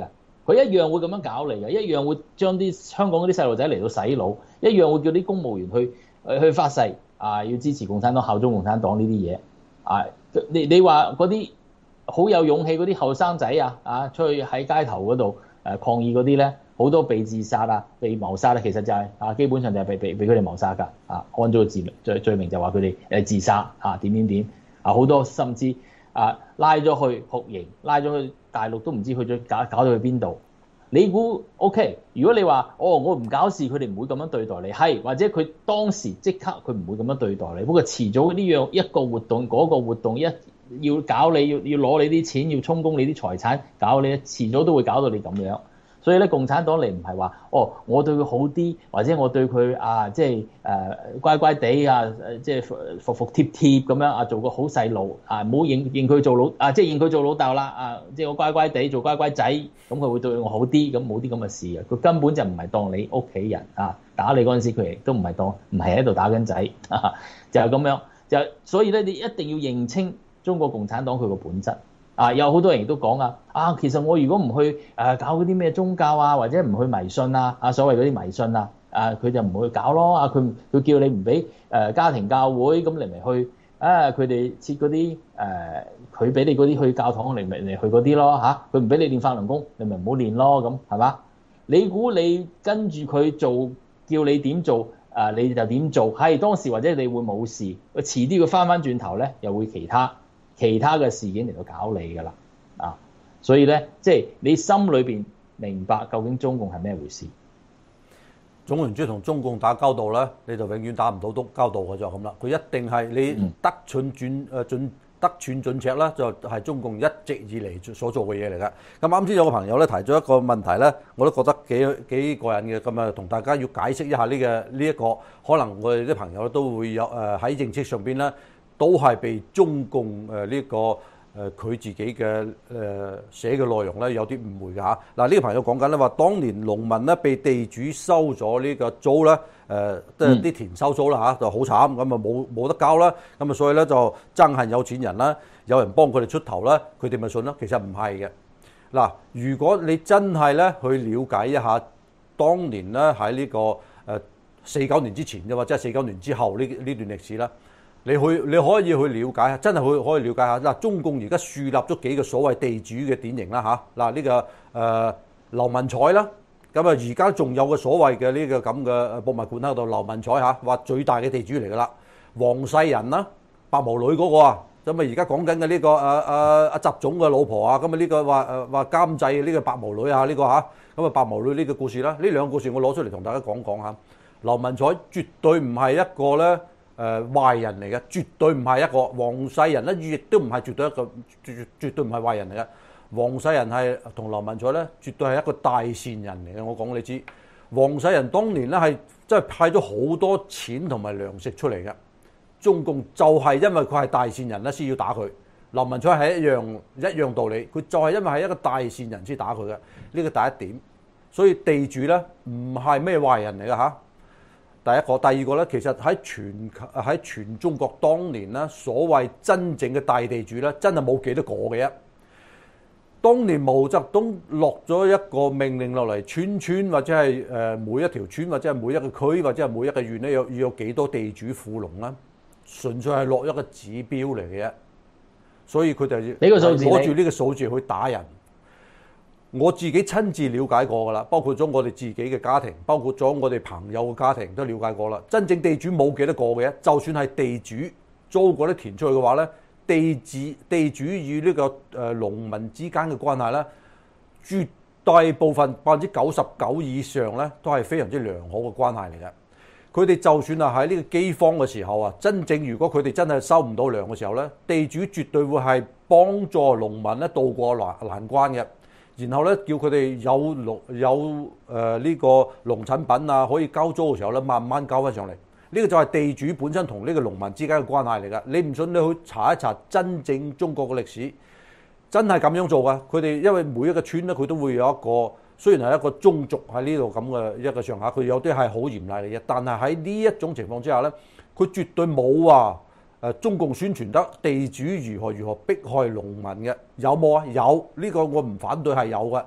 佢一樣會咁樣搞你嘅，一樣會將啲香港嗰啲細路仔嚟到洗腦，一樣會叫啲公務員去去發誓啊，要支持共產黨、效忠共產黨呢啲嘢啊！你你話嗰啲好有勇氣嗰啲後生仔啊啊，出去喺街頭嗰度誒抗議嗰啲咧，好多被自殺啊、被謀殺啊，其實就係、是、啊，基本上就係被被被佢哋謀殺㗎啊，按咗個字罪罪名就話佢哋誒自殺啊點點點啊，好多甚至啊拉咗去酷刑，拉咗去大陸都唔知去咗搞搞到去邊度。你估 OK？ 如果你話哦，我唔搞事，佢哋唔會咁樣對待你，係或者佢當時即刻佢唔會咁樣對待你。不過遲早呢樣一個活動嗰、嗰個活動一要搞你，要要攞你啲錢，要充公你啲財產，搞你，遲早都會搞到你咁樣。所以咧，共產黨你唔係話哦，我對佢好啲，或者我對佢啊，即係誒、呃、乖乖地啊，即係服服帖帖咁樣啊，做個好細路啊，唔好認認佢做老啊，即係認佢做老豆啦啊，即係我乖乖地做乖乖仔，咁佢會對我好啲，咁冇啲咁嘅事啊，佢根本就唔係當你屋企人啊，打你嗰陣時佢亦都唔係當唔係喺度打緊仔，啊，就係咁樣，就所以咧，你一定要認清中國共產黨佢個本質。啊，有好多人亦都講啊，啊，其實我如果唔去誒、啊、搞嗰啲咩宗教啊，或者唔去迷信啊，啊所謂嗰啲迷信啊，啊佢就唔會去搞咯，啊佢佢叫你唔俾誒家庭教會，咁你咪去啊佢哋設嗰啲誒，佢俾你嗰啲去教堂嚟咪嚟去嗰啲咯嚇，佢唔俾你練法輪功，你咪唔好練咯，咁係嘛？你估你跟住佢做，叫你點做啊你就點做，係當時或者你會冇事，遲啲佢翻翻轉頭咧又會其他。其他嘅事件嚟到搞你㗎啦，啊，所以咧，即係你心裏邊明白究竟中共係咩回事。 總言之，同中共打交道咧，你就永遠打唔到督交道嘅就咁啦。佢一定係你得寸進誒進得寸進尺啦，就係中共一直以嚟所做嘅嘢嚟㗎。咁啱先有個朋友咧提咗一個問題咧，我都覺得幾幾過癮嘅，咁啊同大家要解釋一下呢個呢一個，可能我哋啲朋友都會有誒喺認識上邊咧。都係被中共誒呢、這個誒佢、呃、自己嘅誒、呃、寫嘅內容咧有啲誤會㗎嚇。嗱、啊、呢、這個朋友講緊咧話，當年農民咧被地主收咗呢個租咧，誒即係啲田收租啦嚇，就好慘，咁啊冇冇得交啦，咁啊所以咧就憎恨有錢人啦，有人幫佢哋出頭啦，佢哋咪信咯。其實唔係嘅。嗱、啊，如果你真係咧去了解一下當年咧喺呢、這個誒四九年之前啫，或者係四九年之後呢呢段歷史啦。你去你可以去了解下，真係去可以了解下嗱。中共而家樹立咗幾個所謂地主嘅典型啦嚇。嗱、這、呢個誒、呃、劉文彩啦，咁啊而家仲有個所謂嘅呢個咁嘅博物館喺度，劉文彩嚇話最大嘅地主嚟㗎啦。黃世仁啦，白毛女嗰個啊，咁啊而家講緊嘅呢個誒誒阿習總嘅老婆啊，咁啊呢個話誒話監製呢個白毛女啊呢、這個嚇，咁啊白毛女呢個故事啦，呢兩個故事我攞出嚟同大家講講嚇。劉文彩絕對唔係一個咧。誒、呃、壞人嚟嘅，絕對唔係一個黃世仁咧，亦都唔係絕對一個絕絕對唔係壞人嚟嘅。黃世仁係同劉文彩咧，絕對係一個大善人嚟嘅。我講你知，黃世仁當年咧係真係派咗好多錢同埋糧食出嚟嘅。中共就係因為佢係大善人咧，先要打佢。劉文彩係一樣一樣道理，佢就係因為係一個大善人先打佢嘅。呢個第一點，所以地主咧唔係咩壞人嚟嘅嚇。第一個，第二個咧，其實喺全喺全中國當年咧，所謂真正嘅大地主咧，真係冇幾多個嘅啫。當年毛澤東落咗一個命令落嚟，村村或者係誒每一條村或者係每一個區或者係每一個縣咧，有要有幾多地主富農啦，純粹係落一個指標嚟嘅啫。所以佢就攞住呢個數字去打人。我自己親自了解過㗎啦，包括咗我哋自己嘅家庭，包括咗我哋朋友嘅家庭都了解過啦。真正地主冇幾多個嘅，就算係地主租嗰啲田出去嘅話咧，地主地主與呢個誒農民之間嘅關係咧，絕大部分百分之九十九以上咧，都係非常之良好嘅關係嚟嘅。佢哋就算係喺呢個饑荒嘅時候啊，真正如果佢哋真係收唔到糧嘅時候咧，地主絕對會係幫助農民咧渡過難難關嘅。然後咧，叫佢哋有農有誒呢、呃這個農產品啊，可以交租嘅時候咧，慢慢交翻上嚟。呢、這個就係地主本身同呢個農民之間嘅關係嚟㗎。你唔信，你去查一查真正中國嘅歷史，真係咁樣做㗎。佢哋因為每一個村咧，佢都會有一個，雖然係一個宗族喺呢度咁嘅一個上下，佢有啲係好嚴厲嘅嘢。但係喺呢一種情況之下咧，佢絕對冇話誒中共宣傳得地主如何如何迫害農民嘅，有冇啊？有，呢個我唔反對係有嘅。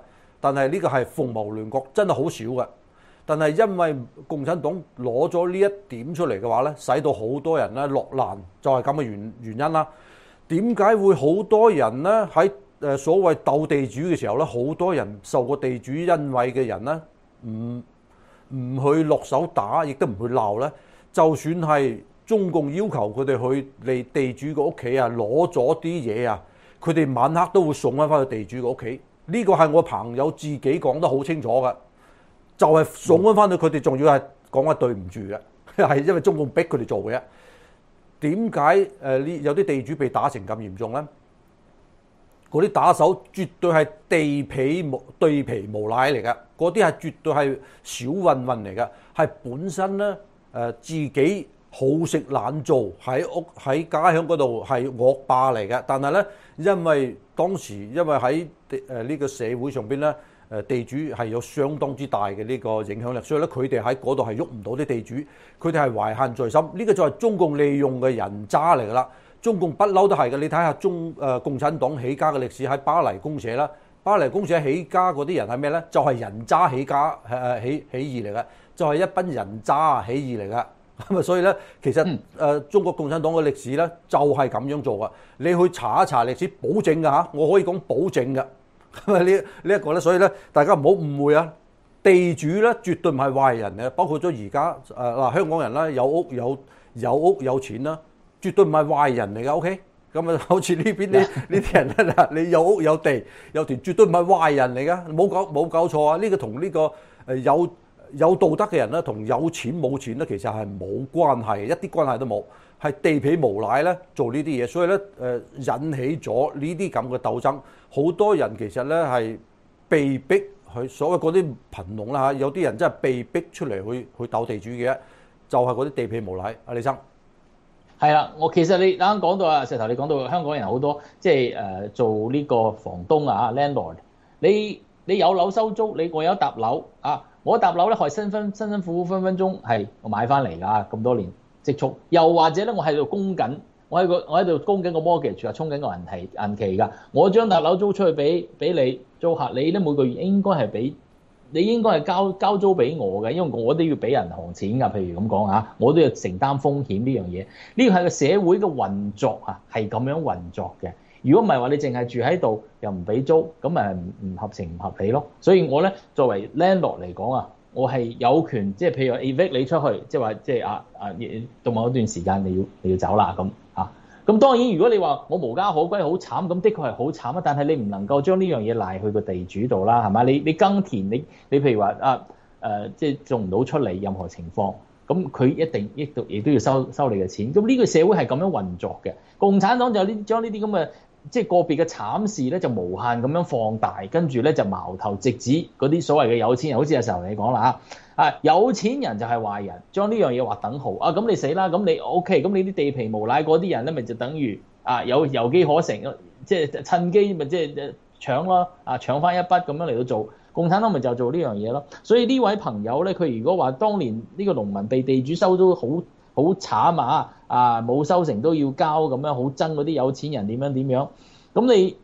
但係呢個係鳳毛麟角，真係好少嘅。但係因為共產黨攞咗呢一點出嚟嘅話咧，使到好多人咧落難，就係咁嘅原原因啦。點解會好多人咧喺誒所謂鬥地主嘅時候咧，好多人受過地主恩惠嘅人咧，唔唔去落手打，亦都唔去鬧咧？就算係中共要求佢哋去嚟地主個屋企啊，攞咗啲嘢啊，佢哋晚黑都會送翻翻去地主個屋企。呢個係我朋友自己講得好清楚嘅，就係送翻翻去佢哋，仲要係講話對唔住嘅，係因為中共逼佢哋做嘅。點解誒呢有啲地主被打成咁嚴重咧？嗰啲打手絕對係地皮無地皮無賴嚟嘅，嗰啲係絕對係小混混嚟嘅，係本身咧誒、呃、自己好食懶做，喺屋喺家鄉嗰度係惡霸嚟嘅。但係咧，因為當時因為喺誒呢個社會上邊咧，誒地主係有相當之大嘅呢個影響力，所以咧佢哋喺嗰度係喐唔到啲地主，佢哋係懷恨在心。呢、這個就係中共利用嘅人渣嚟㗎啦。中共不嬲都係嘅，你睇下中誒、呃、共產黨起家嘅歷史，喺巴黎公社啦，巴黎公社起家嗰啲人係咩咧？就係、是、人渣起家誒、呃、起起義嚟嘅，就係、是、一班人渣起義嚟嘅。咁啊，所以咧，其實誒、呃、中國共產黨嘅歷史咧就係、是、咁樣做嘅。你去查一查歷史，保證㗎嚇，我可以講保證㗎。咁啊呢呢一個咧，所以咧大家唔好誤會啊！地主咧絕對唔係壞人嘅，包括咗而家誒嗱香港人啦，有屋有有屋有錢啦。絕對唔係壞人嚟㗎 ，OK？咁啊，好似呢邊呢呢啲人咧，你有屋有地有田，絕對唔係壞人嚟㗎，冇搞冇搞錯啊！呢個同呢個誒有有道德嘅人咧，同有錢冇錢咧，其實係冇關係，一啲關係都冇，係地皮無賴咧做呢啲嘢，所以咧誒引起咗呢啲咁嘅鬥爭，好多人其實咧係被逼去所謂嗰啲貧農啦嚇，有啲人真係被逼出嚟去去鬥地主嘅，就係嗰啲地皮無賴。阿李生。 係啦，我其實你啱啱講到啊，石頭你講到香港人好多即係誒做呢個房東啊 landlord， 你你有樓收租，你我有一沓樓啊，我一沓樓咧係辛辛辛辛苦苦分分鐘係我買翻嚟㗎，咁多年積蓄，又或者咧我喺度供緊，我喺個我喺度供緊個 mortgage 啊，充緊個銀期銀期㗎，我將沓樓租出去俾俾你租客，你咧每個月應該係俾。你應該係交交租俾我嘅，因為我都要俾銀行錢㗎。譬如咁講嚇，我都要承擔風險呢樣嘢。呢個係個社會嘅運作啊，係咁樣運作嘅。如果唔係話你淨係住喺度又唔俾租，咁咪唔唔合情唔合理咯。所以我咧作為 landlord 嚟講啊，我係有權即係譬如話 evict 你出去，即係話即係啊啊到某一段時間你要你要走啦咁啊。咁當然，如果你話我無家可歸好慘，咁的確係好慘啊！但係你唔能夠將呢樣嘢賴去個地主度啦，係嘛？你你耕田，你你譬如話啊誒、呃，即係種唔到出嚟任何情況，咁佢一定亦都亦都要收收你嘅錢。咁呢個社會係咁樣運作嘅。共產黨就呢將呢啲咁嘅即係個別嘅慘事咧，就無限咁樣放大，跟住咧就矛頭直指嗰啲所謂嘅有錢人，好似有時候你講啦嚇。啊！有錢人就係壞人，將呢樣嘢劃等號啊！咁你死啦！咁你 OK，咁你啲地皮無賴嗰啲人咧，咪就等於啊有有機可乘，即係趁機咪即係搶咯啊！搶翻一筆咁樣嚟到做，共產黨咪就做呢樣嘢咯。所以呢位朋友咧，佢如果話當年呢個農民被地主收都好好慘啊！啊冇收成都要交咁樣，好憎嗰啲有錢人點樣點樣。咁你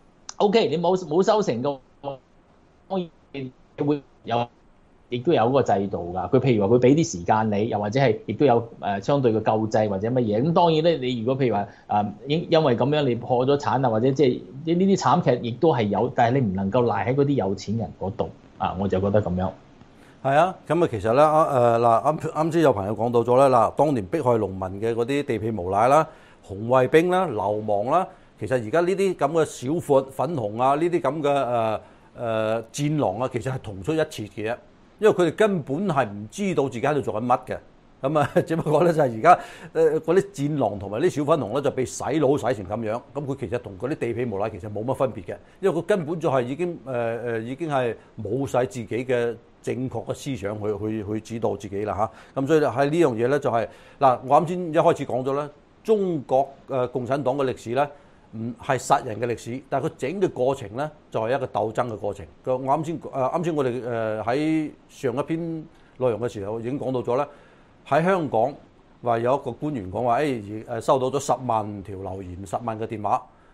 OK，你冇冇收成嘅，當然會有。亦都有嗰個制度㗎，佢譬如話佢俾啲時間你，又或者係亦都有誒相對嘅救濟或者乜嘢。咁當然咧，你如果譬如話誒因因為咁樣你破咗產啊，或者即係呢啲慘劇亦都係有，但係你唔能夠賴喺嗰啲有錢人嗰度啊，我就覺得咁樣。 係啊，咁啊其實咧誒嗱啱啱先有朋友講到咗咧嗱，當年迫害農民嘅嗰啲地皮無賴啦、紅衛兵啦、流氓啦，其實而家呢啲咁嘅小闊粉紅啊，呢啲咁嘅誒誒戰狼啊，其實係同出一轍嘅。因為佢哋根本係唔知道自己喺度做緊乜嘅，咁啊，只不過咧就係而家誒嗰啲戰狼同埋啲小粉紅咧就被洗腦洗成咁樣，咁佢其實同嗰啲地皮無賴其實冇乜分別嘅，因為佢根本就係已經誒誒、呃、已經係冇晒自己嘅正確嘅思想去去去指導自己啦嚇，咁所以喺呢樣嘢咧就係、是、嗱，我啱先一開始講咗咧，中國誒共產黨嘅歷史咧。唔係殺人嘅歷史，但係佢整嘅過程咧就係一個鬥爭嘅過程。我啱先誒啱先我哋誒喺上一篇內容嘅時候已經講到咗咧，喺香港話有一個官員講話誒誒收到咗十萬條留言、十萬個電話，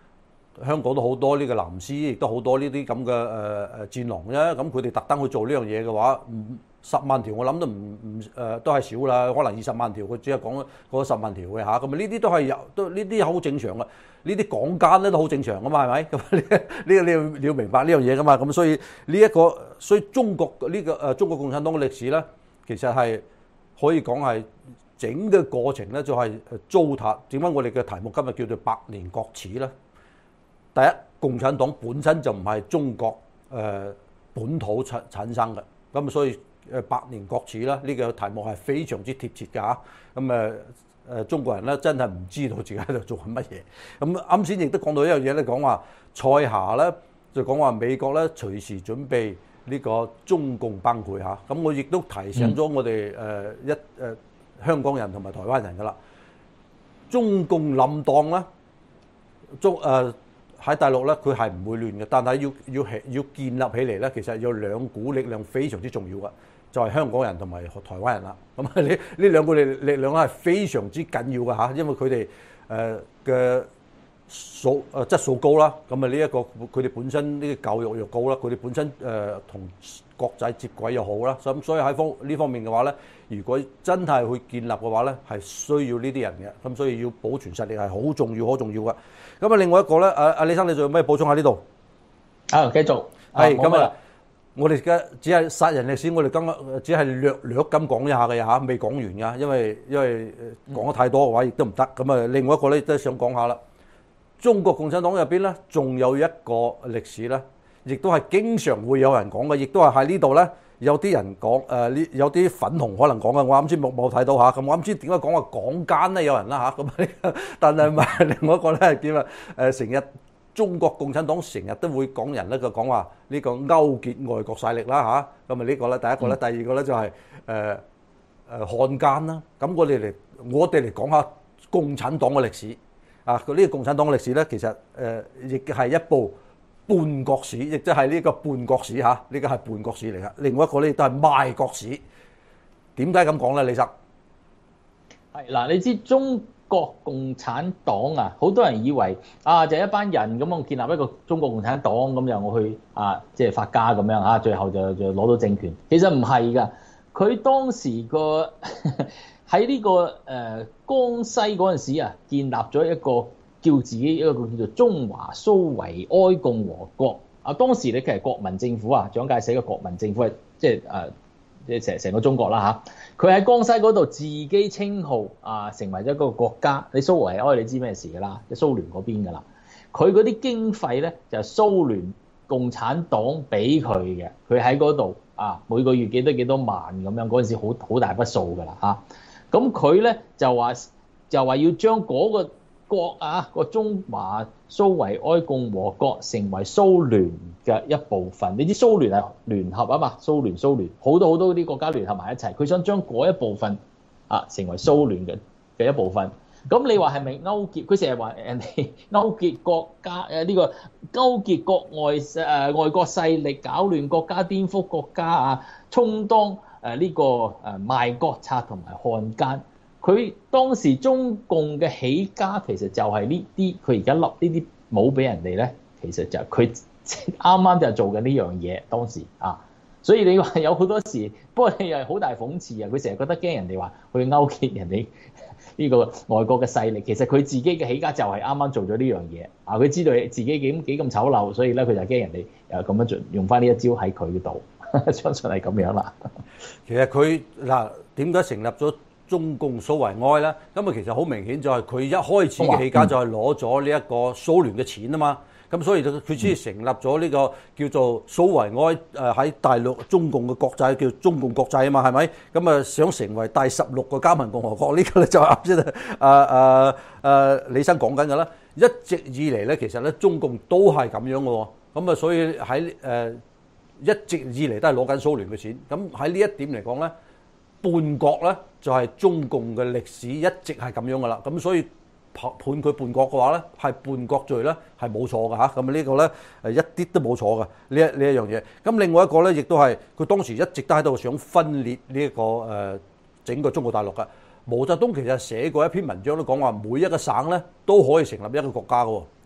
香港都好多呢個藍絲，亦都好多呢啲咁嘅誒誒戰狼啫。咁佢哋特登去做呢樣嘢嘅話，唔十萬條我諗都唔唔誒都係少啦。可能二十萬條佢只係講嗰十萬條嘅嚇。咁啊呢啲都係有都呢啲好正常嘅。呢啲港奸咧都好正常噶嘛，係咪？咁呢呢個你要你要明白呢樣嘢噶嘛。咁所以呢一個所以中國呢個誒中國共產黨嘅歷史咧，其實係可以講係整個過程咧，就係糟蹋。點解我哋嘅題目今日叫做百年國恥咧？第一，共產黨本身就唔係中國誒本土產產生嘅，咁所以誒百年國恥啦，呢個題目係非常之貼切㗎嚇。咁誒誒中國人咧真係唔知道自己喺度做緊乜嘢。咁啱先亦都講到一樣嘢咧，講話蔡霞咧就講話美國咧隨時準備呢個中共崩潰嚇。咁我亦都提醒咗我哋誒一誒香港人同埋台灣人㗎啦，中共冧檔啦，中誒。喺大陸咧，佢係唔會亂嘅，但係要要係要建立起嚟咧，其實有兩股力量非常之重要嘅，就係香港人同埋台灣人啦。咁啊，呢呢兩股力力量係非常之緊要嘅嚇，因為佢哋誒嘅素誒質素高啦，咁啊呢一個佢哋本身呢個教育又高啦，佢哋本身誒同國際接軌又好啦，咁所以喺方呢方面嘅話咧，如果真係去建立嘅話咧，係需要呢啲人嘅，咁所以要保存實力係好重要、好重要嘅。咁啊，另外一個咧，阿阿李生，你仲有咩補充喺呢度？ 啊，繼續。 係咁啊，我哋而家只係殺人歷史，我哋今日只係略略咁講一下嘅嚇，未講完㗎，因為因為講得太多嘅話，亦都唔得。咁啊，另外一個咧都想講下啦。中國共產黨入邊咧，仲有一個歷史咧，亦都係經常會有人講嘅，亦都係喺呢度咧。有啲人講誒呢，有啲粉紅可能講嘅，我啱先冇冇睇到嚇，咁我啱先點解講話港奸咧？有人啦嚇，咁但係咪另外一個咧係點啊？誒成日中國共產黨成日都會講人咧，就講話呢個勾結外國勢力啦嚇，咁啊呢個咧第一個咧，第二個咧就係誒誒漢奸啦。咁我哋嚟我哋嚟講下共產黨嘅歷史啊！呢個共產黨嘅歷史咧，其實誒亦係一部叛國史，亦即係呢個叛國史嚇，呢個係叛國史嚟噶。另外一個咧都係賣國史。點解咁講咧，李生？ 係嗱，你知中國共產黨啊，好多人以為啊，就係一班人咁樣建立一個中國共產黨，咁就我去啊，即係發家咁樣啊，最後就就攞到政權。其實唔係㗎，佢當時個喺呢個誒江西嗰陣時啊，建立咗一個叫自己一個叫做中華蘇維埃共和國啊。當時你其實國民政府啊，蔣介石嘅國民政府係即係誒即係成成個中國啦嚇。佢喺江西嗰度自己稱號啊，成為咗一個國家。你蘇維埃你知咩事㗎啦？即係蘇聯嗰邊㗎啦。佢嗰啲經費咧就係蘇聯共產黨俾佢嘅。佢喺嗰度啊，每個月幾多幾多萬咁樣，嗰陣時好好大筆數㗎啦嚇。咁佢咧就話就話要將嗰個國啊個中華蘇維埃共和國成為蘇聯嘅一部分。你知蘇聯係聯合啊嘛，蘇聯蘇聯好多好多啲國家聯合埋一齊，佢想將嗰一部分啊成為蘇聯嘅嘅一部分。咁你話係咪勾結？佢成日話人哋勾結國家誒呢個勾結國外誒、呃、外國勢力，搞亂國家、顛覆國家啊，充當誒呢個誒賣國賊同埋漢奸。佢當時中共嘅起家其實就係呢啲，佢而家笠呢啲帽俾人哋咧，其實就係佢啱啱就係做緊呢樣嘢當時啊。所以你話有好多時，不過你又係好大諷刺啊！佢成日覺得驚人哋話去勾結人哋呢個外國嘅勢力，其實佢自己嘅起家就係啱啱做咗呢樣嘢啊！佢知道自己幾幾咁醜陋，所以咧佢就驚人哋又咁樣做，用翻呢一招喺佢度，相信係咁樣啦。 其實佢嗱點解成立咗中共蘇維埃咧？咁啊，其實好明顯就係佢一開始嘅起家就係攞咗呢一個蘇聯嘅錢啊嘛。咁所以佢先成立咗呢個叫做蘇維埃誒喺大陸中共嘅國際叫中共國際啊嘛，係咪？咁啊想成為第十六個加盟共和國，呢個咧就啱先啊啊啊李生講緊嘅啦。一直以嚟咧，其實咧中共都係咁樣嘅喎。咁啊，所以喺誒一直以嚟都係攞緊蘇聯嘅錢。咁喺呢一點嚟講咧，叛國咧就係中共嘅歷史一直係咁樣嘅啦。咁所以判佢叛國嘅話咧，係叛國罪咧，係冇錯嘅嚇。咁啊呢個咧誒一啲都冇錯嘅呢一呢一樣嘢。咁另外一個咧，亦都係佢當時一直都喺度想分裂呢一個誒整個中國大陸嘅。毛澤東其實寫過一篇文章都講話，每一個省咧都可以成立一個國家嘅喎。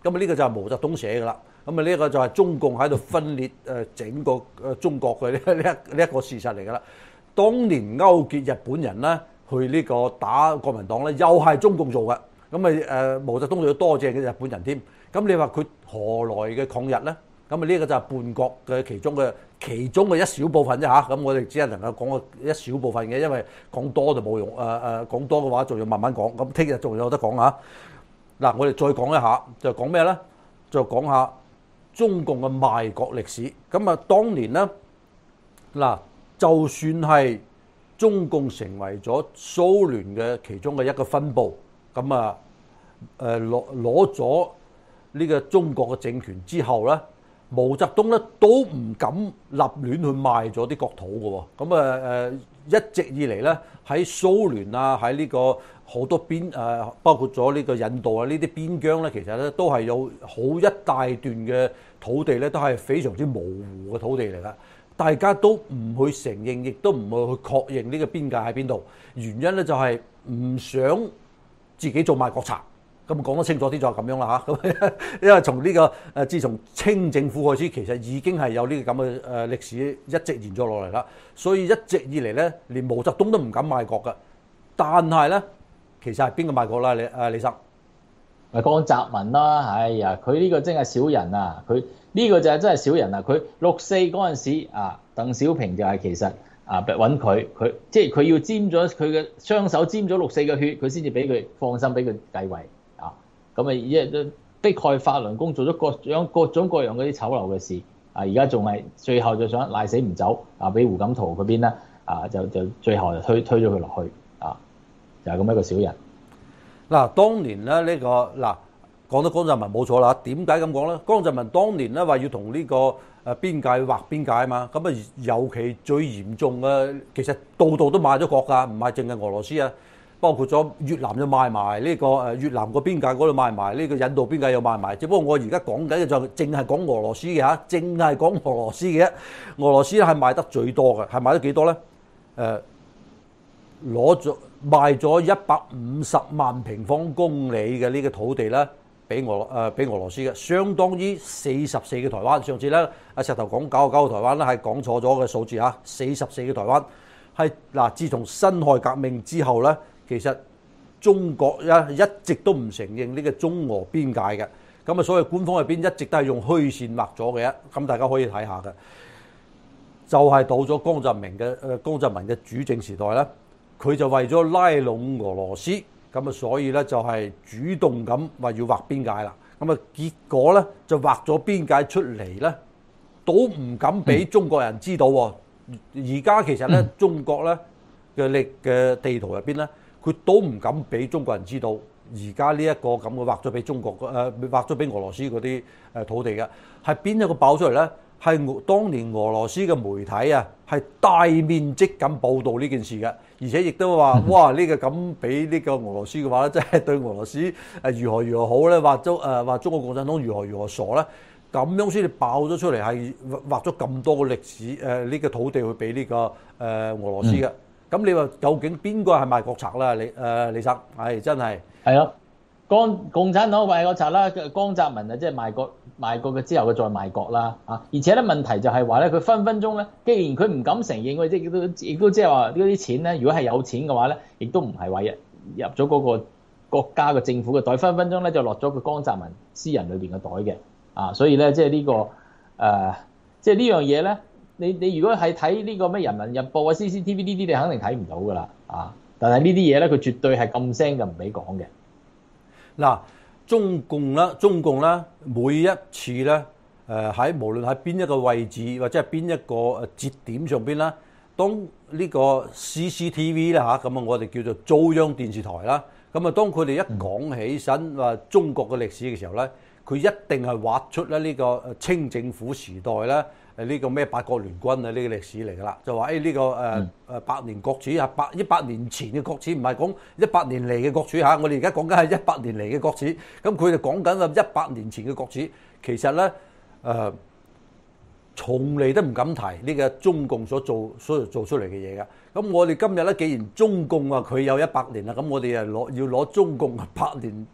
咁啊呢個就係毛澤東寫㗎啦。咁啊呢一個就係中共喺度分裂誒整個誒中國嘅呢呢一呢一個事實嚟㗎啦。當年勾結日本人咧去呢個打國民黨咧，又係中共做嘅。咁啊誒毛澤東就要多謝嘅日本人添。咁你話佢何來嘅抗日咧？咁啊呢個就係叛國嘅其中嘅其中嘅一小部分啫嚇。咁我哋只係能夠講個一小部分嘅，因為講多就冇用。誒、呃、誒講多嘅話，仲要慢慢講。咁聽日仲有得講嚇。嗱，我哋再講一下，就講咩咧？就講下中共嘅賣國歷史。咁啊，當年咧，嗱，就算係中共成為咗蘇聯嘅其中嘅一個分部，咁啊誒攞攞咗呢個中國嘅政權之後咧，毛澤東咧都唔敢立亂去賣咗啲國土嘅喎。咁啊誒一直以嚟咧喺蘇聯啊，喺呢個好多邊誒，包括咗呢個印度啊呢啲邊疆咧，其實咧都係有好一大段嘅土地咧，都係非常之模糊嘅土地嚟㗎。大家都唔去承認，亦都唔會去確認呢個邊界喺邊度。原因咧就係唔想自己做賣國賊。咁講得清楚啲就係咁樣啦嚇。咁因為從呢個誒，自從清政府開始，其實已經係有呢個咁嘅誒歷史一直延續落嚟啦。所以一直以嚟咧，連毛澤東都唔敢賣國㗎。但係咧，其實係邊個賣國啦？李誒李生， 咪江澤民啦，哎呀，佢呢個真係小人啊！佢呢個就係真係小人啊！佢六四嗰陣時啊，鄧小平就係其實啊揾佢，佢即係佢要沾咗佢嘅雙手沾咗六四嘅血，佢先至俾佢放心俾佢繼位啊！咁啊，一迫害法輪功，做咗各樣各種各樣嗰啲醜陋嘅事啊！而家仲係最後就想賴死唔走啊！俾胡錦濤嗰邊咧啊，就就最後就推推咗佢落去啊！就係咁一個小人。 嗱，當年咧呢個嗱講到江澤民冇錯啦。點解咁講咧？江澤民當年咧話要同呢個誒邊界劃邊界啊嘛。咁啊，尤其最嚴重嘅，其實度度都賣咗國㗎，唔係淨係俄羅斯啊，包括咗越南就賣埋呢個誒越南個邊界嗰度賣埋，呢個印度邊界又賣埋。只不過我而家講緊嘅就淨係講俄羅斯嘅嚇，淨係講俄羅斯嘅。俄羅斯係賣得最多嘅，係賣得幾多咧？誒攞咗。賣咗一百五十萬平方公里嘅呢個土地咧，俾俄誒俾俄羅斯嘅，相當於四十四個台灣。上次咧，阿石頭講九個九個台灣咧係講錯咗嘅數字嚇，四十四個台灣係嗱。自從辛亥革命之後咧，其實中國一一直都唔承認呢個中俄邊界嘅，咁啊，所以官方入邊一直都係用虛線畫咗嘅。咁大家可以睇下嘅，就係、是、到咗江澤民嘅誒江澤民嘅主政時代咧。佢就為咗拉攏俄羅斯，咁啊，所以咧就係主動咁話要劃邊界啦。咁啊，結果咧就劃咗邊界出嚟咧，都唔敢俾中國人知道喎。而家其實咧，中國咧嘅歷嘅地圖入邊咧，佢都唔敢俾中國人知道。而家呢一個咁嘅劃咗俾中國誒，劃咗俾俄羅斯嗰啲誒土地嘅，係邊一個爆出嚟咧？係當年俄羅斯嘅媒體啊，係大面積咁報導呢件事嘅，而且亦都話：哇！呢、這個咁俾呢個俄羅斯嘅話咧，真係對俄羅斯誒如何如何好咧，話中誒話中國共產黨如何如何傻咧，咁樣先至爆咗出嚟，係劃咗咁多個歷史誒呢、呃這個土地去俾呢、這個誒、呃、俄羅斯嘅。咁、嗯、你話究竟邊個係賣國賊啦？李誒李生，係、哎、真係係咯。江共產黨賣國賊啦，江澤民啊，即係賣國賣國嘅之後，佢再賣國啦啊！而且咧問題就係話咧，佢分分鐘咧，既然佢唔敢承認，即係亦都亦都即係話呢啲錢咧，如果係有錢嘅話咧，亦都唔係話入入咗嗰個國家嘅政府嘅袋，分分鐘咧就落咗個江澤民私人裏邊嘅袋嘅啊！所以咧，即係呢個誒，即係呢樣嘢咧，你你如果係睇呢個咩人民日報啊、C C T V 呢啲，你肯定睇唔到噶啦啊！但係呢啲嘢咧，佢絕對係禁聲就唔俾講嘅。 嗱，中共啦，中共啦，每一次咧，誒喺無論喺邊一個位置或者係邊一個誒節點上邊啦，當呢個 C C T V 啦嚇，咁啊我哋叫做中央電視台啦，咁啊當佢哋一講起身話中國嘅歷史嘅時候咧，佢一定係挖出咧呢個清政府時代咧。誒呢個咩八國聯軍啊？呢個歷史嚟㗎啦，就話誒呢個誒誒百年國恥啊，百一百年前嘅國恥，唔係講一百年嚟嘅國恥嚇。我哋而家講緊係一百年嚟嘅國恥，咁佢哋講緊啊一百年前嘅國恥，其實咧誒、呃、從嚟都唔敢提呢個中共所做所做出嚟嘅嘢㗎。咁我哋今日咧，既然中共話佢有一百年啦，咁我哋誒攞要攞中共百年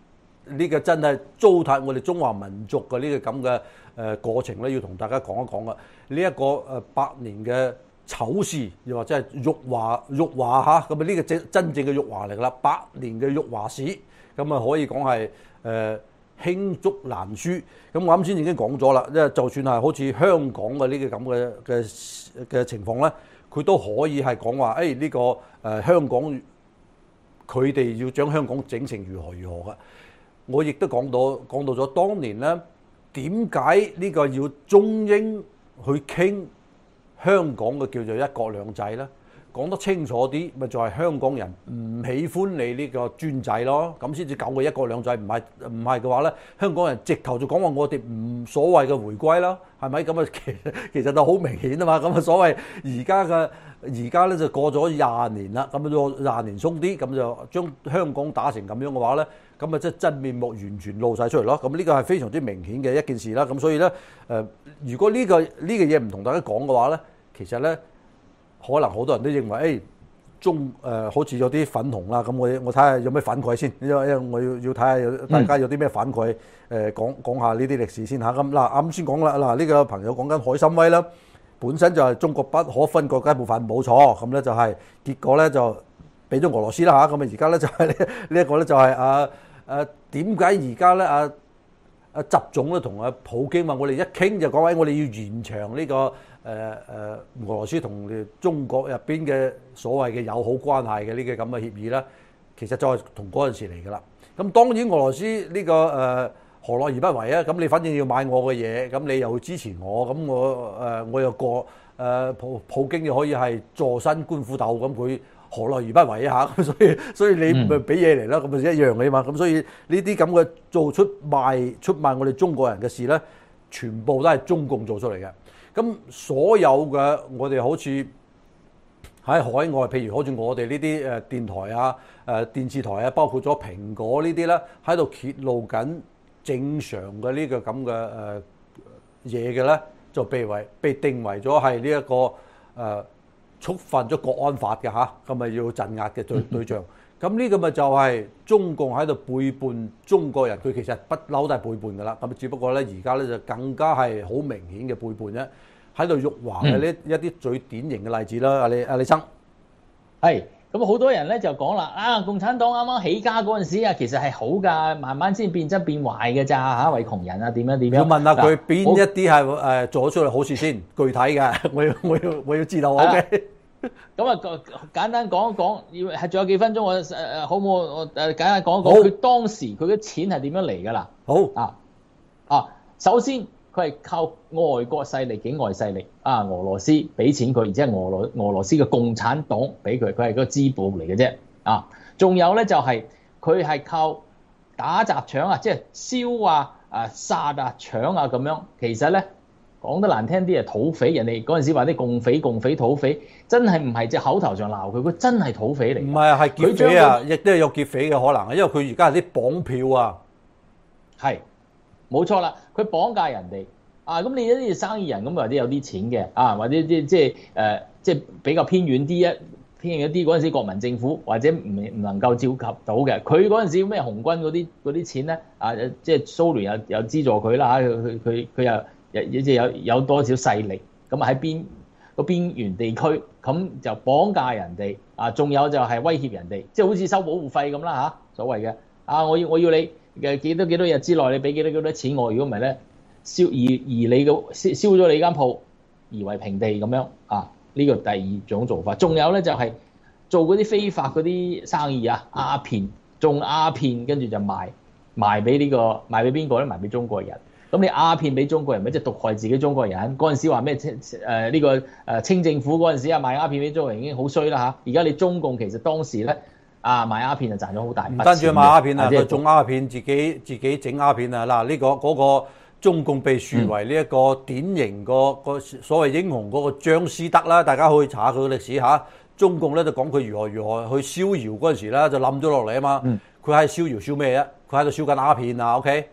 呢個真係糟蹋我哋中華民族嘅呢個咁嘅誒過程咧，要同大家講一講啊！呢一個誒百年嘅醜事，又或者係辱華辱華嚇，咁啊呢個真真正嘅辱華嚟啦，百年嘅辱華史，咁啊可以講係誒罄竹難書。咁我啱先已經講咗啦，因為就算係好似香港嘅呢個咁嘅嘅嘅情況咧，佢都可以係講話誒呢個誒、呃、香港佢哋要將香港整成如何如何嘅。我亦都講到講到咗當年咧，點解呢個要中英去傾香港嘅叫做一國兩制咧？講得清楚啲，咪就係香港人唔喜歡你呢個專制咯，咁先至搞個一國兩制。唔係唔係嘅話咧，香港人直頭就講話我哋唔所謂嘅回歸啦，係咪咁啊？其實其實就好明顯啊嘛。咁啊，所謂而家嘅而家咧就過咗廿年啦，咁就廿年鬆啲，咁就將香港打成咁樣嘅話咧，咁啊即係真面目完全露晒出嚟咯。咁呢個係非常之明顯嘅一件事啦。咁所以咧，誒、呃，如果呢、這個呢、這個嘢唔同大家講嘅話咧，其實咧。可能好多人都認為，誒、哎、中誒、呃、好似有啲粉紅啦，咁我我睇下有咩反饋先，因為因為我要要睇下有大家有啲咩反饋，誒、呃、講講下呢啲歷史先嚇。咁嗱啱先講啦，嗱呢、這個朋友講緊海參崴啦，本身就係中國不可分割嘅一部分，冇錯。咁咧就係、是、結果咧就俾咗俄羅斯啦嚇。咁啊而家咧就係呢呢一個咧就係啊誒點解而家咧啊啊習總咧同阿普京話我哋一傾就講話我哋要延長呢、這個。誒誒、呃呃，俄羅斯同中國入邊嘅所謂嘅友好關係嘅呢個咁嘅協議咧，其實就係同嗰陣時嚟㗎啦。咁當然俄羅斯呢、這個誒、呃、何樂而不為啊？咁你反正要買我嘅嘢，咁你又會支持我，咁我誒、呃、我又過誒普普京又可以係坐山觀虎鬥，咁佢何樂而不為啊？嚇，所以所以你咪俾嘢嚟啦，咁咪一樣嘅嘛。咁所以呢啲咁嘅做出賣出賣我哋中國人嘅事咧，全部都係中共做出嚟嘅。咁所有嘅我哋好似喺海外，譬如好似我哋呢啲誒電台啊、誒電視台啊，包括咗蘋果呢啲咧，喺度揭露緊正常嘅呢個咁嘅誒嘢嘅咧，就被為被定為咗係呢一個誒、呃、觸犯咗國安法嘅嚇，咁咪要鎮壓嘅對對象。咁呢個咪就係中共喺度背叛中國人，佢其實不嬲都係背叛㗎啦。咁只不過咧，而家咧就更加係好明顯嘅背叛啫，喺度辱華嘅呢一啲最典型嘅例子啦。阿李阿李生， 係咁好多人咧就講啦，啊共產黨啱啱起家嗰陣時啊，其實係好㗎，慢慢先變質變壞嘅咋嚇，為窮人啊點樣點樣。要問下佢邊一啲係誒做咗出嚟好事先，具體嘅，我要我要我要知道。O K。 咁啊，簡單講一講，要係仲有幾分鐘，我誒誒好唔好？我誒簡單講一講，佢當時佢嘅錢係點樣嚟㗎啦？ 好啊啊，首先佢係靠外國勢力、境外勢力啊，俄羅斯俾錢佢，而且係俄羅俄羅斯嘅共產黨俾佢，佢係個支部嚟嘅啫啊。仲有咧就係佢係靠打砸搶啊，即係燒啊、啊殺啊、搶啊咁樣。其實咧講得難聽啲係土匪，人哋嗰陣時話啲共匪、共匪、土匪。真係唔係隻口頭上鬧佢，佢真係土匪嚟。唔係，係劫匪啊！ 亦都係有劫匪嘅可能，因為佢而家係啲綁票啊。 係，冇錯啦，佢綁架人哋啊！咁你一啲生意人咁或者有啲錢嘅啊，或者啲即係誒即係比較偏遠啲一偏遠一啲嗰陣時，國民政府或者唔唔能夠照及到嘅，佢嗰陣時咩紅軍嗰啲嗰啲錢咧啊，即係蘇聯有有資助佢啦嚇，佢佢佢又有即係有有多少勢力咁啊喺邊個邊緣地區，咁就綁架人哋啊，仲有就係威脅人哋，即係好似收保護費咁啦嚇，所謂嘅啊，我要我要你嘅幾多幾多日之內，你俾幾多幾多錢我，如果唔係咧，燒移移你嘅燒燒咗你間鋪，夷為平地咁樣啊，呢個第二種做法。仲有咧就係做嗰啲非法嗰啲生意啊，鴉片，種鴉片跟住就賣賣俾呢個賣俾邊個咧？賣俾中國人。咁你鴉片俾中國人，咪即係毒害自己中國人？嗰陣時話咩清誒呢個誒清政府嗰陣時啊，賣鴉片俾中國人已經好衰啦嚇。而家你中共其實當時咧啊賣鴉片就賺咗好大筆錢。唔單止賣鴉片啊，佢種鴉片，自己自己整鴉片啊！嗱，呢個嗰個中共被樹為呢一個典型個個所謂英雄嗰個張思德啦，大家可以查下佢嘅歷史嚇。中共咧就講佢如何如何去逍遙嗰陣時咧就冧咗落嚟啊嘛。佢喺逍遙燒咩啊？佢喺度燒緊鴉片啊 ！OK。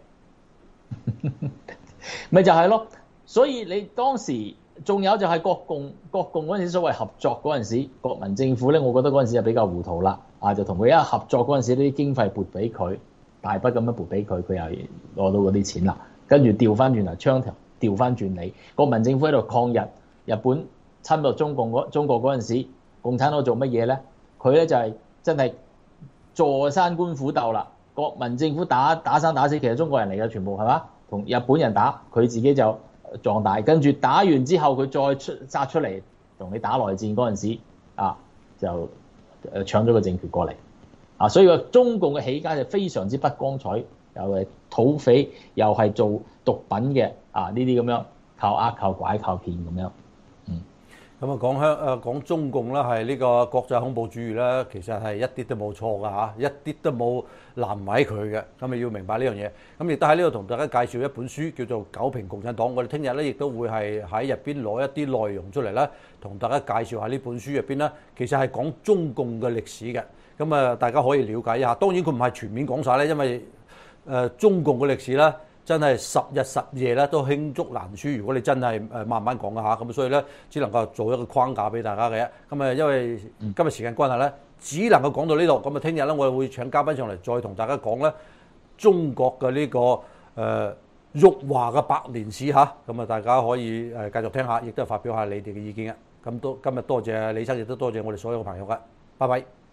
咪就係咯，所以你當時仲有就係國共國共嗰陣時所謂合作嗰陣時，國民政府咧，我覺得嗰陣時就比較糊塗啦，啊就同佢一合作嗰陣時，呢啲經費撥俾佢， 大筆咁樣撥俾佢，佢又攞到嗰啲錢啦。跟住調翻轉頭槍頭調翻轉你，國民政府喺度抗日，日本侵略中共嗰中國嗰陣時，共產黨做乜嘢咧？佢咧就係、是、真係坐山觀虎鬥啦。國民政府打打生打死，其實中國人嚟嘅全部係嘛，同日本人打，佢自己就壯大。跟住打完之後，佢再出殺出嚟同你打內戰嗰陣時，啊就誒搶咗個政權過嚟。啊，所以個中共嘅起家就非常之不光彩，又係土匪，又係做毒品嘅，啊呢啲咁樣靠呃、靠拐、靠騙咁樣。嗯， 咁啊講香誒講中共啦，係呢個國際恐怖主義啦，其實係一啲都冇錯㗎嚇，一啲都冇難為佢嘅。咁你要明白呢樣嘢。咁亦都喺呢度同大家介紹一本書，叫做《九評共產黨》。我哋聽日咧亦都會係喺入邊攞一啲內容出嚟啦，同大家介紹下呢本書入邊咧，其實係講中共嘅歷史嘅。咁啊，大家可以了解一下。當然佢唔係全面講晒咧，因為誒、呃、中共嘅歷史咧，真係十日十夜咧都罄竹難書。如果你真係誒慢慢講嘅嚇，咁所以咧只能夠做一個框架俾大家嘅。咁啊，因為今日時間關係咧，只能夠講到呢度。咁啊，聽日咧我哋會請嘉賓上嚟，再同大家講咧中國嘅呢、這個誒、呃、辱華嘅百年史嚇。咁啊，大家可以誒繼續聽下，亦都係發表下你哋嘅意見嘅。咁多今日多謝李生，亦都多謝我哋所有嘅朋友嘅。拜拜。